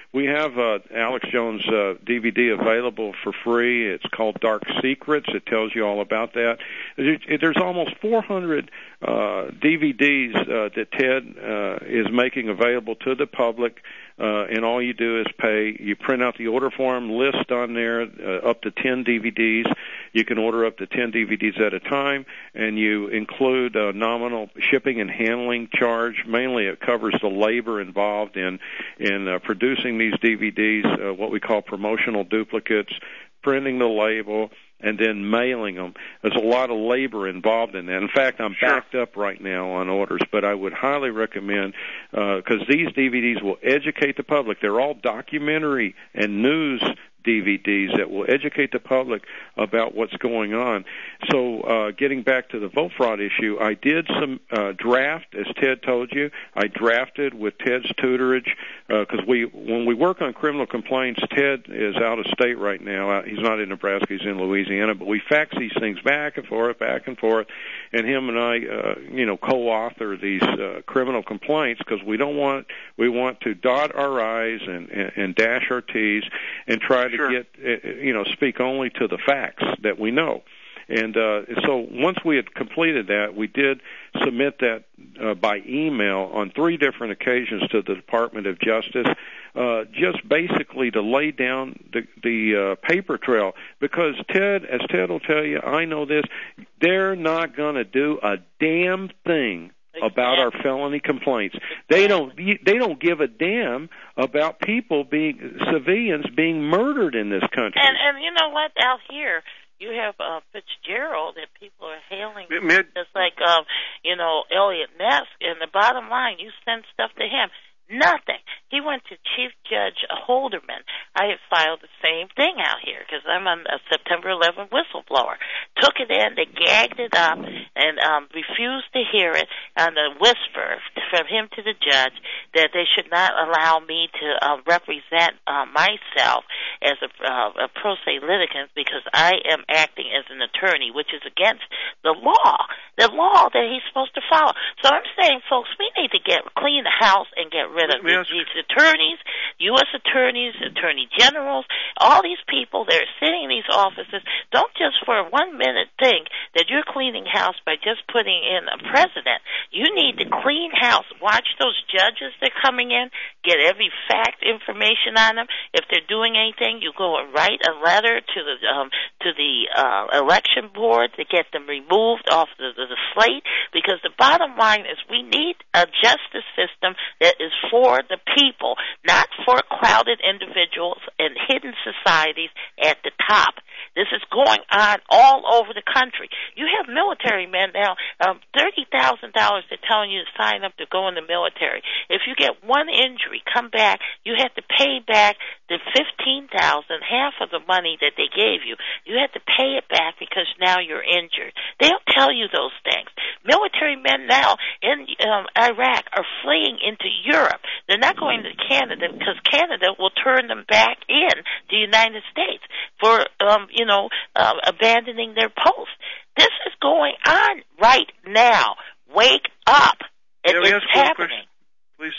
Speaker 8: we have uh, Alex Jones' uh, D V D available for free. It's called Dark Secrets. It tells you all about that. There's almost four hundred uh, D V Ds uh, that Ted uh, is making available to the public. Uh, and all you do is pay. You print out the order form, list on there uh, up to ten D V Ds. You can order up to ten D V Ds at a time, and you include a nominal shipping and handling charge. Mainly, it covers the labor involved in in uh, producing these D V Ds, uh, what we call promotional duplicates, printing the label, and then mailing them. There's a lot of labor involved in that. In fact, I'm sure. backed up right now on orders, but I would highly recommend, because uh, these D V Ds will educate the public. They're all documentary and news D V Ds that will educate the public about what's going on. So uh, getting back to the vote fraud issue, I did some uh, draft, as Ted told you. I drafted with Ted's tutorage, because uh, we, when we work on criminal complaints, Ted is out of state right now. He's not in Nebraska, he's in Louisiana, but we fax these things back and forth, back and forth, and him and I, uh, you know, co-author these uh, criminal complaints, because we don't want, we want to dot our I's and, and, and dash our T's and try to Sure. get, you know, speak only to the facts that we know. And uh, so once we had completed that, we did submit that uh, by email on three different occasions to the Department of Justice, uh, just basically to lay down the, the uh, paper trail. Because Ted, as Ted will tell you, I know this, they're not going to do a damn thing about our felony complaints. They don't they don't give a damn about people being, civilians being murdered in this country.
Speaker 1: And and you know what, out here you have uh, Fitzgerald that people are hailing
Speaker 16: Mid-
Speaker 1: just like um, you know, Elliot Ness, and the bottom line, you send stuff to him. Nothing. He went to Chief Judge Holderman. I have filed the same thing out here because I'm a September eleventh whistleblower. Took it in, they gagged it up, and um, refused to hear it on the whisper from him to the judge that they should not allow me to uh, represent uh, myself as a, uh, a pro se litigant because I am acting as an attorney, which is against the law, the law that he's supposed to follow. So I'm saying, folks, we need to get clean the house and get rid of these, these attorneys, U S attorneys, attorney generals, all these people that are sitting in these offices. Don't just for one minute think that you're cleaning house by just putting in a president. You need to clean house. Watch those judges that are coming in, get every fact information on them. If they're doing anything, you go and write a letter to the um, to the uh, election board to get them removed off the, the, the slate, because the bottom line is we need a justice system that is for the people, not for crowded individuals and hidden societies at the top. This is going on all over the country. You have military men now, um, thirty thousand dollars they're telling you to sign up to go in the military. If you get one injury, come back, you have to pay back the fifteen thousand dollars, half of the money that they gave you. You have to pay it back because now you're injured. They don't tell you those things. Military men now in um, Iraq are fleeing into Europe. They're not going to Canada because Canada will turn them back in to the United States for, um, you know, uh, abandoning their post. This is going on right now. Wake up. It,
Speaker 16: yeah,
Speaker 1: it's happening.
Speaker 16: Please.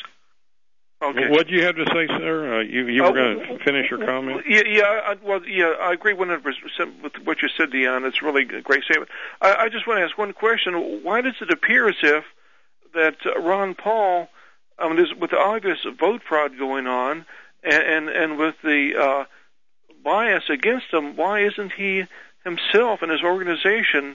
Speaker 16: Okay.
Speaker 8: What do you have to say, sir? Uh, you you were uh, going to finish your comment?
Speaker 16: Yeah, yeah. I, well, yeah, I agree one hundred percent with what you said, Dion. It's really a great statement. I, I just want to ask one question. Why does it appear as if that uh, Ron Paul, um, there's, with the obvious vote fraud going on, and and, and with the uh, bias against him, why isn't he himself and his organization,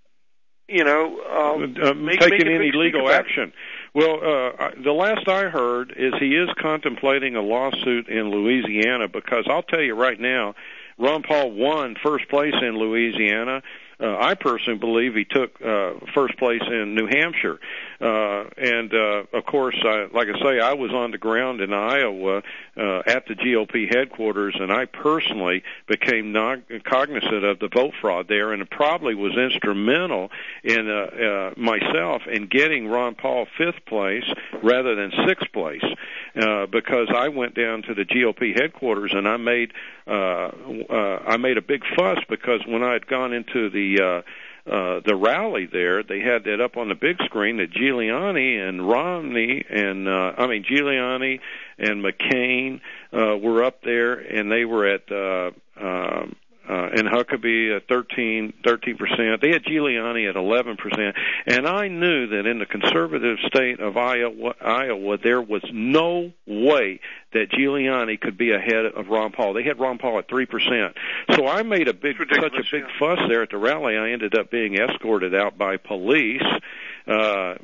Speaker 16: you know, um,
Speaker 8: uh,
Speaker 16: make,
Speaker 8: taking
Speaker 16: make
Speaker 8: any legal action? Well, uh, the last I heard is he is contemplating a lawsuit in Louisiana, because I'll tell you right now, Ron Paul won first place in Louisiana. Uh, I personally believe he took uh, first place in New Hampshire. Uh, and, uh, of course, I, like I say, I was on the ground in Iowa uh, at the G O P headquarters, and I personally became not cognizant of the vote fraud there, and it probably was instrumental in uh, uh, myself in getting Ron Paul fifth place rather than sixth place, uh, because I went down to the G O P headquarters and I made uh, uh, I made a big fuss, because when I had gone into the Uh, uh, the rally there, they had that up on the big screen that Giuliani and Romney and uh, I mean Giuliani and McCain uh, were up there, and they were at uh, um, uh, and Huckabee at thirteen percent. They had Giuliani at eleven percent, and I knew that in the conservative state of Iowa, Iowa, there was no way that Giuliani could be ahead of Ron Paul. They had Ron Paul at three percent. So I made a big, such a big fuss there at the rally, I ended up being escorted out by police uh,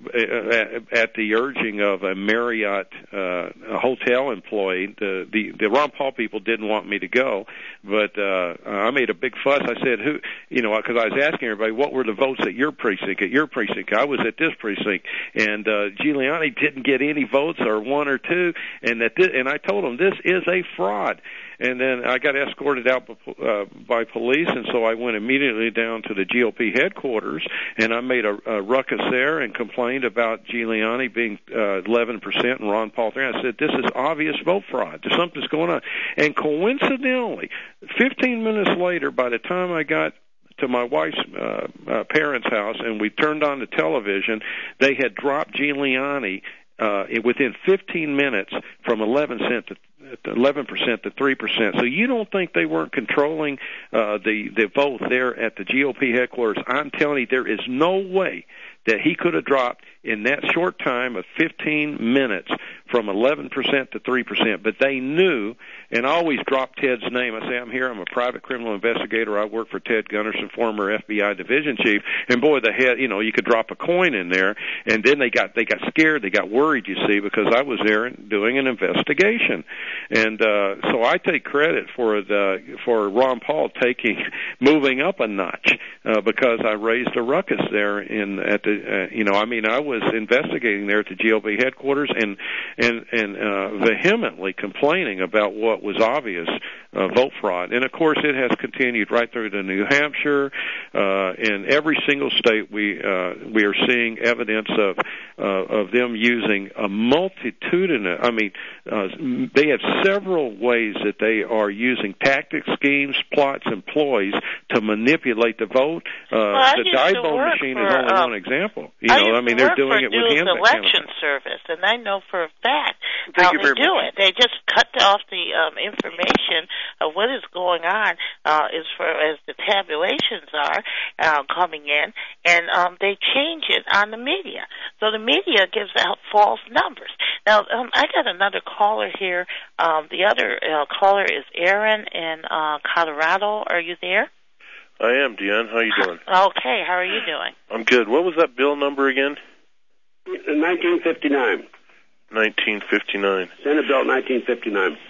Speaker 8: at the urging of a Marriott uh, hotel employee. The, the, the Ron Paul people didn't want me to go, but uh, I made a big fuss. I said, who, you know, because I was asking everybody, what were the votes at your precinct, at your precinct? I was at this precinct, and uh, Giuliani didn't get any votes or one or two, and that this, and I told him this is a fraud. And then I got escorted out uh, by police, and so I went immediately down to the G O P headquarters, and I made a, a ruckus there and complained about Giuliani being uh, eleven percent and Ron Paul three. I said, this is obvious vote fraud. There's something's going on. And coincidentally, fifteen minutes later, by the time I got to my wife's uh, uh, parents' house and we turned on the television, they had dropped Giuliani uh, within fifteen minutes from eleven cent to eleven percent to three percent. So you don't think they weren't controlling uh, the the vote there at the G O P headquarters? I'm telling you, there is no way that he could have dropped in that short time of fifteen minutes from eleven percent to three percent. But they knew, and I always drop Ted's name. I say, I'm here, I'm a private criminal investigator. I work for Ted Gunderson, former F B I division chief. And boy, the head, you know, you could drop a coin in there. And then they got they got scared, they got worried, you see, because I was there doing an investigation. And uh, so I take credit for the for Ron Paul taking moving up a notch uh, because I raised a ruckus there in at the uh, you know I mean I was investigating there at the G O P headquarters and and and uh, vehemently complaining about what was obvious uh, vote fraud. And of course it has continued right through to New Hampshire. Uh, in every single state we uh, we are seeing evidence of uh, of them using a multitudinous. I mean uh, they have several ways that they are using tactics, schemes, plots, and ploys to manipulate the vote. Uh,
Speaker 1: well,
Speaker 8: the Diebold machine
Speaker 1: for,
Speaker 8: is only
Speaker 1: um,
Speaker 8: one example. You know, I,
Speaker 1: I
Speaker 8: mean, they're doing it with him.
Speaker 1: the election service, and I know for a fact
Speaker 16: Thank
Speaker 1: how
Speaker 16: you
Speaker 1: they
Speaker 16: very
Speaker 1: do
Speaker 16: much.
Speaker 1: it. They just cut off the um, information of what is going on uh, as far as the tabulations are uh, coming in, and um, they change it on the media. So the media gives out false numbers. Now, um, I got another caller here. Um, the other uh, caller is Aaron in uh, Colorado. Are you there?
Speaker 17: I am, Deanne. How you doing?
Speaker 1: Okay, how are you doing?
Speaker 17: I'm good. What was that bill number again?
Speaker 2: nineteen fifty-nine.
Speaker 17: nineteen fifty-nine.
Speaker 2: Senate Bill nineteen fifty-nine.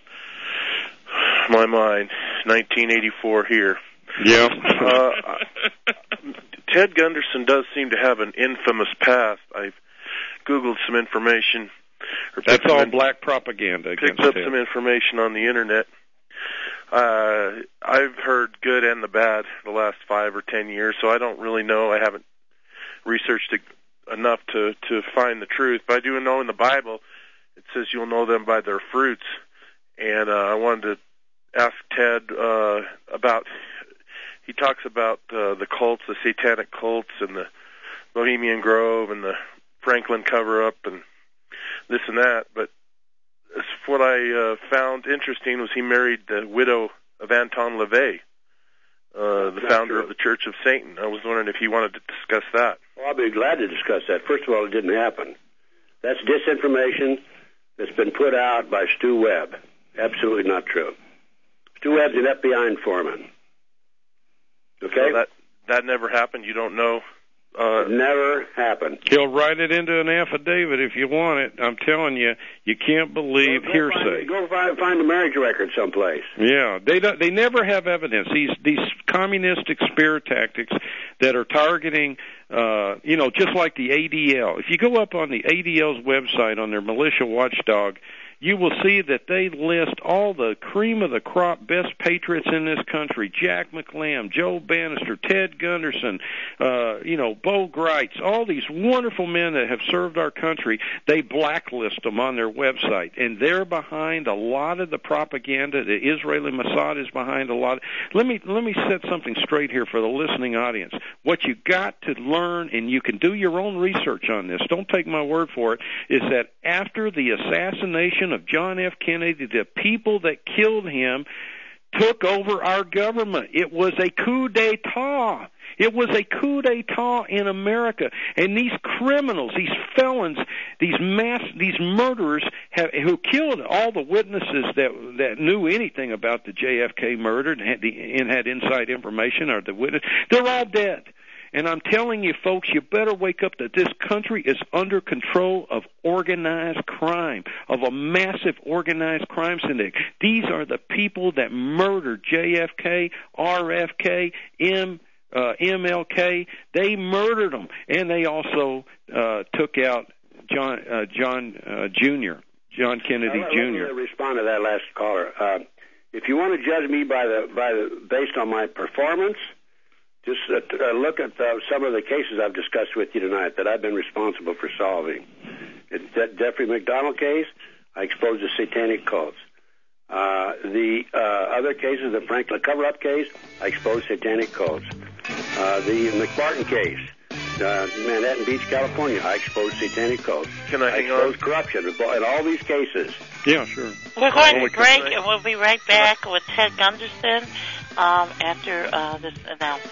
Speaker 17: My mind. nineteen eighty-four here.
Speaker 8: Yeah.
Speaker 17: uh, Ted Gunderson does seem to have an infamous past. I've Googled some information. Or
Speaker 8: That's all
Speaker 17: some,
Speaker 8: black propaganda.
Speaker 17: Picked up some information on the internet. Uh, I've heard good and the bad the last five or ten years, so I don't really know. I haven't researched it enough to, to find the truth. But I do know in the Bible it says you'll know them by their fruits. And uh, I wanted to ask Ted uh, about, he talks about uh, the cults, the satanic cults, and the Bohemian Grove, and the Franklin cover-up, and this and that. But what I uh, found interesting was he married the widow of Anton LaVey, uh, the founder
Speaker 2: true.
Speaker 17: of the Church of Satan. I was wondering if he wanted to discuss that.
Speaker 2: Well, I'll be glad to discuss that. First of all, it didn't happen. That's disinformation that's been put out by Stu Webb. Absolutely not true. Stu Webb's an F B I informant. Okay?
Speaker 17: So that, that never happened? You don't know? Uh,
Speaker 2: Never happened.
Speaker 8: He'll write it into an affidavit if you want it. I'm telling you, you can't believe
Speaker 2: Go, go
Speaker 8: hearsay.
Speaker 2: Find, go find, find the marriage record someplace.
Speaker 8: Yeah, they don't, they never have evidence. These these communistic spear tactics that are targeting, uh, you know, just like the A D L. If you go up on the A D L's website on their militia watchdog, you will see that they list all the cream of the crop best patriots in this country: Jack McLam, Joe Bannister, Ted Gunderson, uh, you know, Bo Greitz, all these wonderful men that have served our country. They blacklist them on their website, and they're behind a lot of the propaganda. The Israeli Mossad is behind a lot. Let me let me set something straight here for the listening audience. What you got to learn, and you can do your own research on this, don't take my word for it, is that after the assassination of John F. Kennedy, the people that killed him took over our government. It was a coup d'etat. It was a coup d'etat in America, and these criminals, these felons, these mass, these murderers, have, who killed all the witnesses that that knew anything about the J F K murder and had, the, and had inside information, or the witness, they're all dead. And I'm telling you, folks, you better wake up that this country is under control of organized crime, of a massive organized crime syndicate. These are the people that murdered J F K, R F K, M. Uh, M L K. They murdered them, and they also uh, took out John uh, John uh, Junior John Kennedy
Speaker 2: uh,
Speaker 8: Junior
Speaker 2: Let me respond to that last caller. Uh, if you want to judge me by the by the based on my performance, just uh, uh, look at uh, some of the cases I've discussed with you tonight that I've been responsible for solving. It's that Jeffrey McDonald case, I exposed the satanic cults. Uh, the uh, other cases, the Franklin cover-up case, I exposed satanic cults. Uh, the McBarton case, uh, Manhattan Beach, California, I exposed satanic cults.
Speaker 17: Can I,
Speaker 2: I
Speaker 17: hang
Speaker 2: exposed
Speaker 17: on?
Speaker 2: corruption in all these cases.
Speaker 8: Yeah, sure.
Speaker 1: We're going
Speaker 17: Oh,
Speaker 1: to break, and we'll be right back with Ted Gunderson um, after uh, this announcement.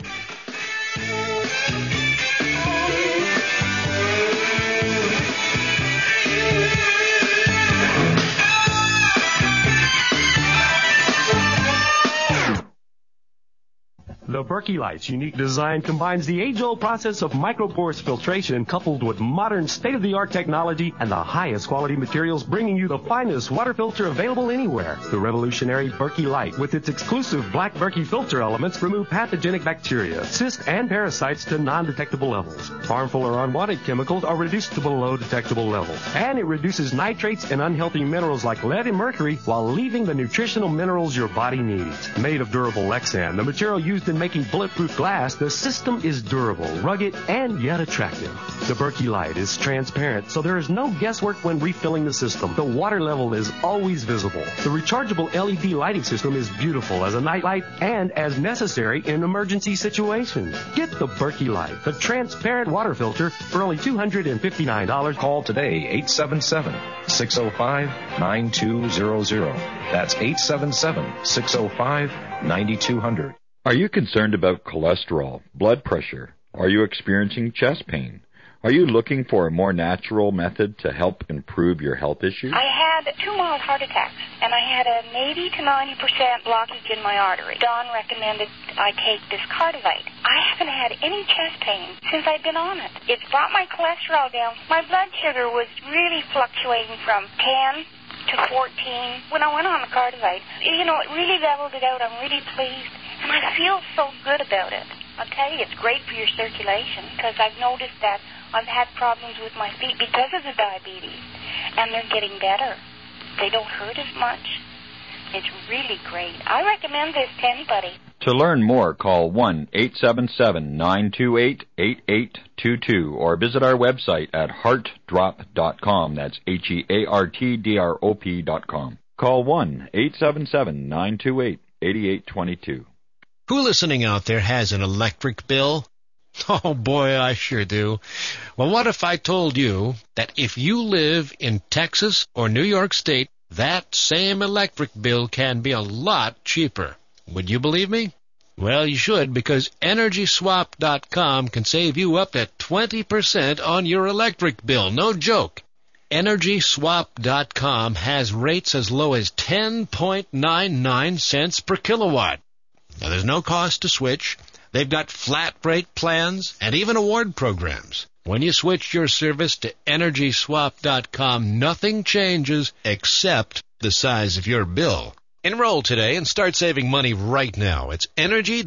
Speaker 3: The Berkey Light's unique design combines the age-old process of microporous filtration coupled with modern state-of-the-art technology and the highest quality materials, bringing you the finest water filter available anywhere. The revolutionary Berkey Light, with its exclusive black Berkey filter elements, remove pathogenic bacteria, cysts, and parasites to non-detectable levels. Harmful or unwanted chemicals are reduced to below detectable levels. And it reduces nitrates and unhealthy minerals like lead and mercury while leaving the nutritional minerals your body needs. Made of durable Lexan, the material used in making bulletproof glass, the system is durable, rugged, and yet attractive. The Berkey Light is transparent, so there is no guesswork when refilling the system. The water level is always visible. The rechargeable L E D lighting system is beautiful as a nightlight and as necessary in emergency situations. Get the Berkey Light, the transparent water filter, for only two hundred fifty-nine dollars.
Speaker 4: Call today, eight seven seven, six oh five, nine two zero zero. That's eight seven seven, six oh five, nine two hundred.
Speaker 14: Are you concerned about cholesterol, blood pressure? Are you experiencing chest pain? Are you looking for a more natural method to help improve your health issues?
Speaker 18: I had two mild heart attacks, and I had an eighty to ninety percent blockage in my artery. Don recommended I take this Cardivite. I haven't had any chest pain since I've been on it. It's brought my cholesterol down. My blood sugar was really fluctuating from ten to fourteen when I went on the Cardivite. You know, it really leveled it out. I'm really pleased. And I feel so good about it. I'll tell you, it's great for your circulation, because I've noticed that I've had problems with my feet because of the diabetes, and they're getting better. They don't hurt as much. It's really great. I recommend this to anybody.
Speaker 14: To learn more, call one eight seven seven, nine two eight, eight eight two two or visit our website at heart drop dot com. That's H E A R T D R O P dot com. Call one eight seven seven, nine two eight, eight eight two two.
Speaker 5: Who listening out there has an electric bill? Oh boy, I sure do. Well, what if I told you that if you live in Texas or New York State, that same electric bill can be a lot cheaper? Would you believe me? Well, you should, because energy swap dot com can save you up to twenty percent on your electric bill. No joke. energy swap dot com has rates as low as ten point nine nine cents per kilowatt. Now, there's no cost to switch. They've got flat rate plans and even award programs. When you switch your service to energy swap dot com, nothing changes except the size of your bill. Enroll today and start saving money right now. It's energy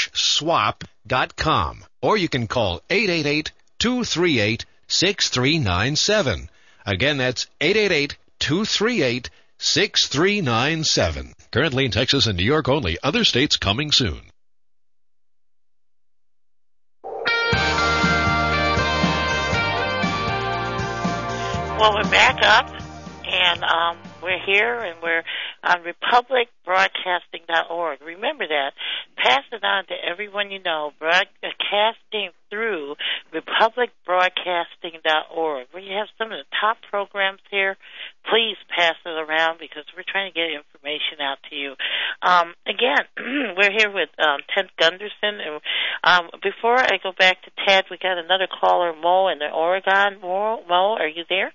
Speaker 5: swap dot com. Or you can call eight eight eight, two three eight, six three nine seven. Again, that's eight eight eight, two three eight, six three nine seven. two two three eight, six three nine seven. Currently in Texas and New York only. Other states coming soon.
Speaker 1: Well, we're back up, and um, we're here, and we're on republic broadcasting dot org. Remember that. Pass it on to everyone you know. Broadcasting through republic broadcasting dot org. We have some of the top programs here. Please pass it around because we're trying to get information out to you. Um, again, we're here with um, Ted Gunderson. And, um, before I go back to Ted, we got another caller, Mo, in Oregon. Mo, Mo, are you there?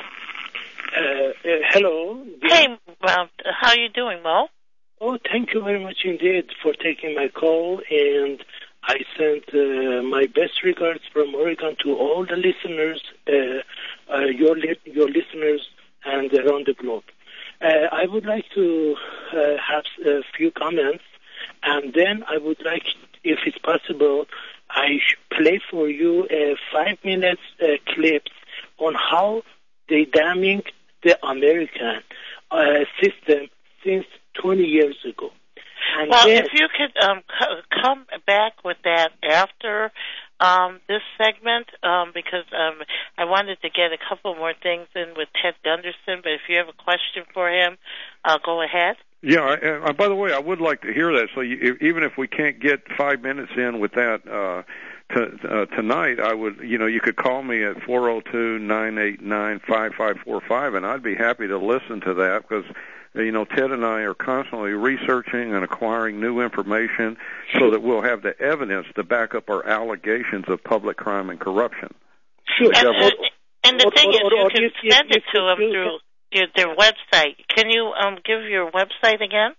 Speaker 19: Uh, uh, hello.
Speaker 1: Hey, um, how are you doing, Mo?
Speaker 19: Oh, thank you very much indeed for taking my call, and I sent uh, my best regards from Oregon to all the listeners, uh, uh, your li- your listeners, and around the globe. Uh, I would like to uh, have a few comments, and then I would like, if it's possible, I should play for you a five minutes uh, clips on how they damning the American uh, system since twenty years ago. And
Speaker 1: well,
Speaker 19: then,
Speaker 1: if you could um, c- come back with that after um, this segment, um, because um, I wanted to get a couple more things in with Ted Gunderson, but if you have a question for him, uh, go ahead.
Speaker 8: Yeah, and uh, by the way, I would like to hear that. So you, even if we can't get five minutes in with that uh, t- uh, tonight, I would, you know, you could call me at four oh two, nine eight nine, five five four five, and I'd be happy to listen to that because, you know, Ted and I are constantly researching and acquiring new information so that we'll have the evidence to back up our allegations of public crime and corruption.
Speaker 19: Sure.
Speaker 1: And,
Speaker 19: or,
Speaker 1: and the
Speaker 19: or,
Speaker 1: thing
Speaker 19: or,
Speaker 1: is,
Speaker 19: or,
Speaker 1: you
Speaker 19: or
Speaker 1: can
Speaker 19: if,
Speaker 1: send
Speaker 19: if,
Speaker 1: it to them
Speaker 19: if,
Speaker 1: through your, their website. Can you um, give your website again?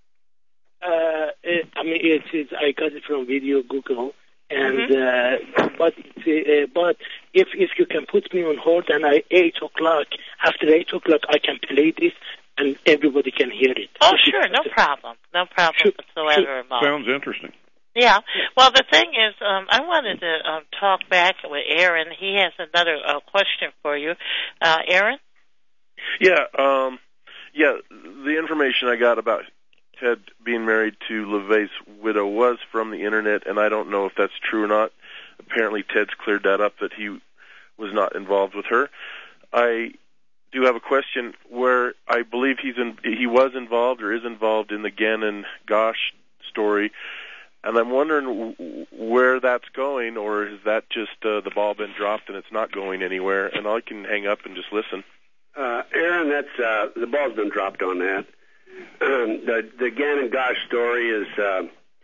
Speaker 19: Uh, it, I mean, it is. I got it from Video Google, and
Speaker 1: mm-hmm.
Speaker 19: uh, but uh, but if if you can put me on hold, and I eight o'clock after eight o'clock, I can play this, and everybody can hear it.
Speaker 1: Oh, sure, no problem, no problem
Speaker 19: sure.
Speaker 1: whatsoever.
Speaker 19: Sure.
Speaker 8: Sounds interesting.
Speaker 1: Yeah. Well, the thing is, um, I wanted to um, talk back with Aaron. He has another uh, question for you, uh, Aaron.
Speaker 17: Yeah. Um, yeah. The information I got about Ted being married to LeVay's widow was from the internet, and I don't know if that's true or not. Apparently, Ted's cleared that up, that he was not involved with her. I do have a question where I believe he's in, he was involved or is involved in the Gannon Gosh story, and I'm wondering where that's going, or is that just uh, the ball been dropped and it's not going anywhere, and I can hang up and just listen.
Speaker 2: Uh, Aaron, that's uh, the ball's been dropped on that. Um, the the Gannon Gosh story is uh,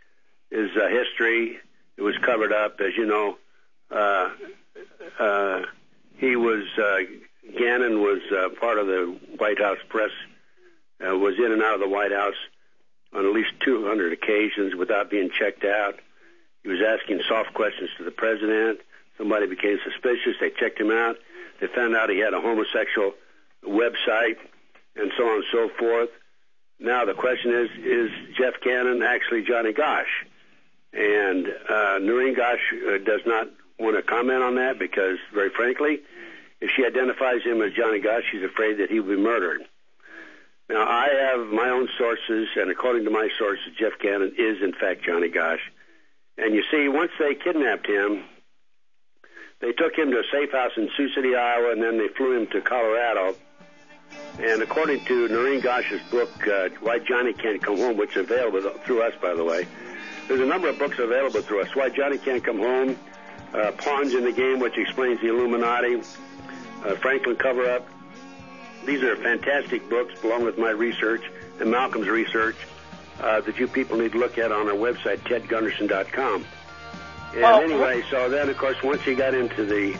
Speaker 2: is uh, history. It was covered up, as you know. Uh, uh, he was uh, Gannon was uh, part of the White House press. Uh, was in and out of the White House on at least two hundred occasions without being checked out. He was asking soft questions to the president. Somebody became suspicious. They checked him out. They found out he had a homosexual website, and so on and so forth. Now the question is, is Jeff Gannon actually Johnny Gosh? And uh, Noreen Gosh uh, does not want to comment on that because, very frankly, if she identifies him as Johnny Gosh, she's afraid that he will be murdered. Now, I have my own sources, and according to my sources, Jeff Gannon is, in fact, Johnny Gosh. And you see, once they kidnapped him, they took him to a safe house in Sioux City, Iowa, and then they flew him to Colorado. And according to Noreen Gosh's book, uh, Why Johnny Can't Come Home, which is available through us, by the way, there's a number of books available through us. Why Johnny Can't Come Home, uh, Pawns in the Game, which explains the Illuminati, uh, Franklin Cover-Up. These are fantastic books, along with my research and Malcolm's research, uh, that you people need to look at on our website, ted gunderson dot com. And
Speaker 1: well,
Speaker 2: anyway, so then, of course, once he got into the...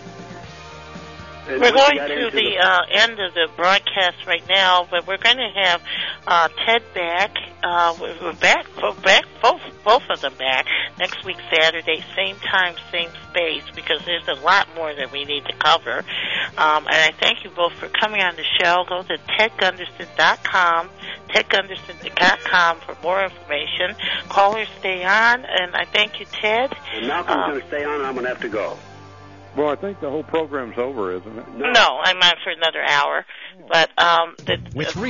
Speaker 1: We're going to the, the uh, end of the broadcast right now, but we're going to have uh, Ted back. Uh, we're back, we're back, both both of them back next week, Saturday, same time, same space, because there's a lot more that we need to cover. Um, and I thank you both for coming on the show. Go to ted gunderson dot com, ted gunderson dot com for more information. Callers stay on, and I thank you, Ted.
Speaker 2: And Malcolm's
Speaker 1: uh,
Speaker 2: going to stay on, and I'm going to have to go.
Speaker 8: Well, I think the whole program's over, isn't it?
Speaker 1: No, I'm on for another hour. But um, the,
Speaker 5: With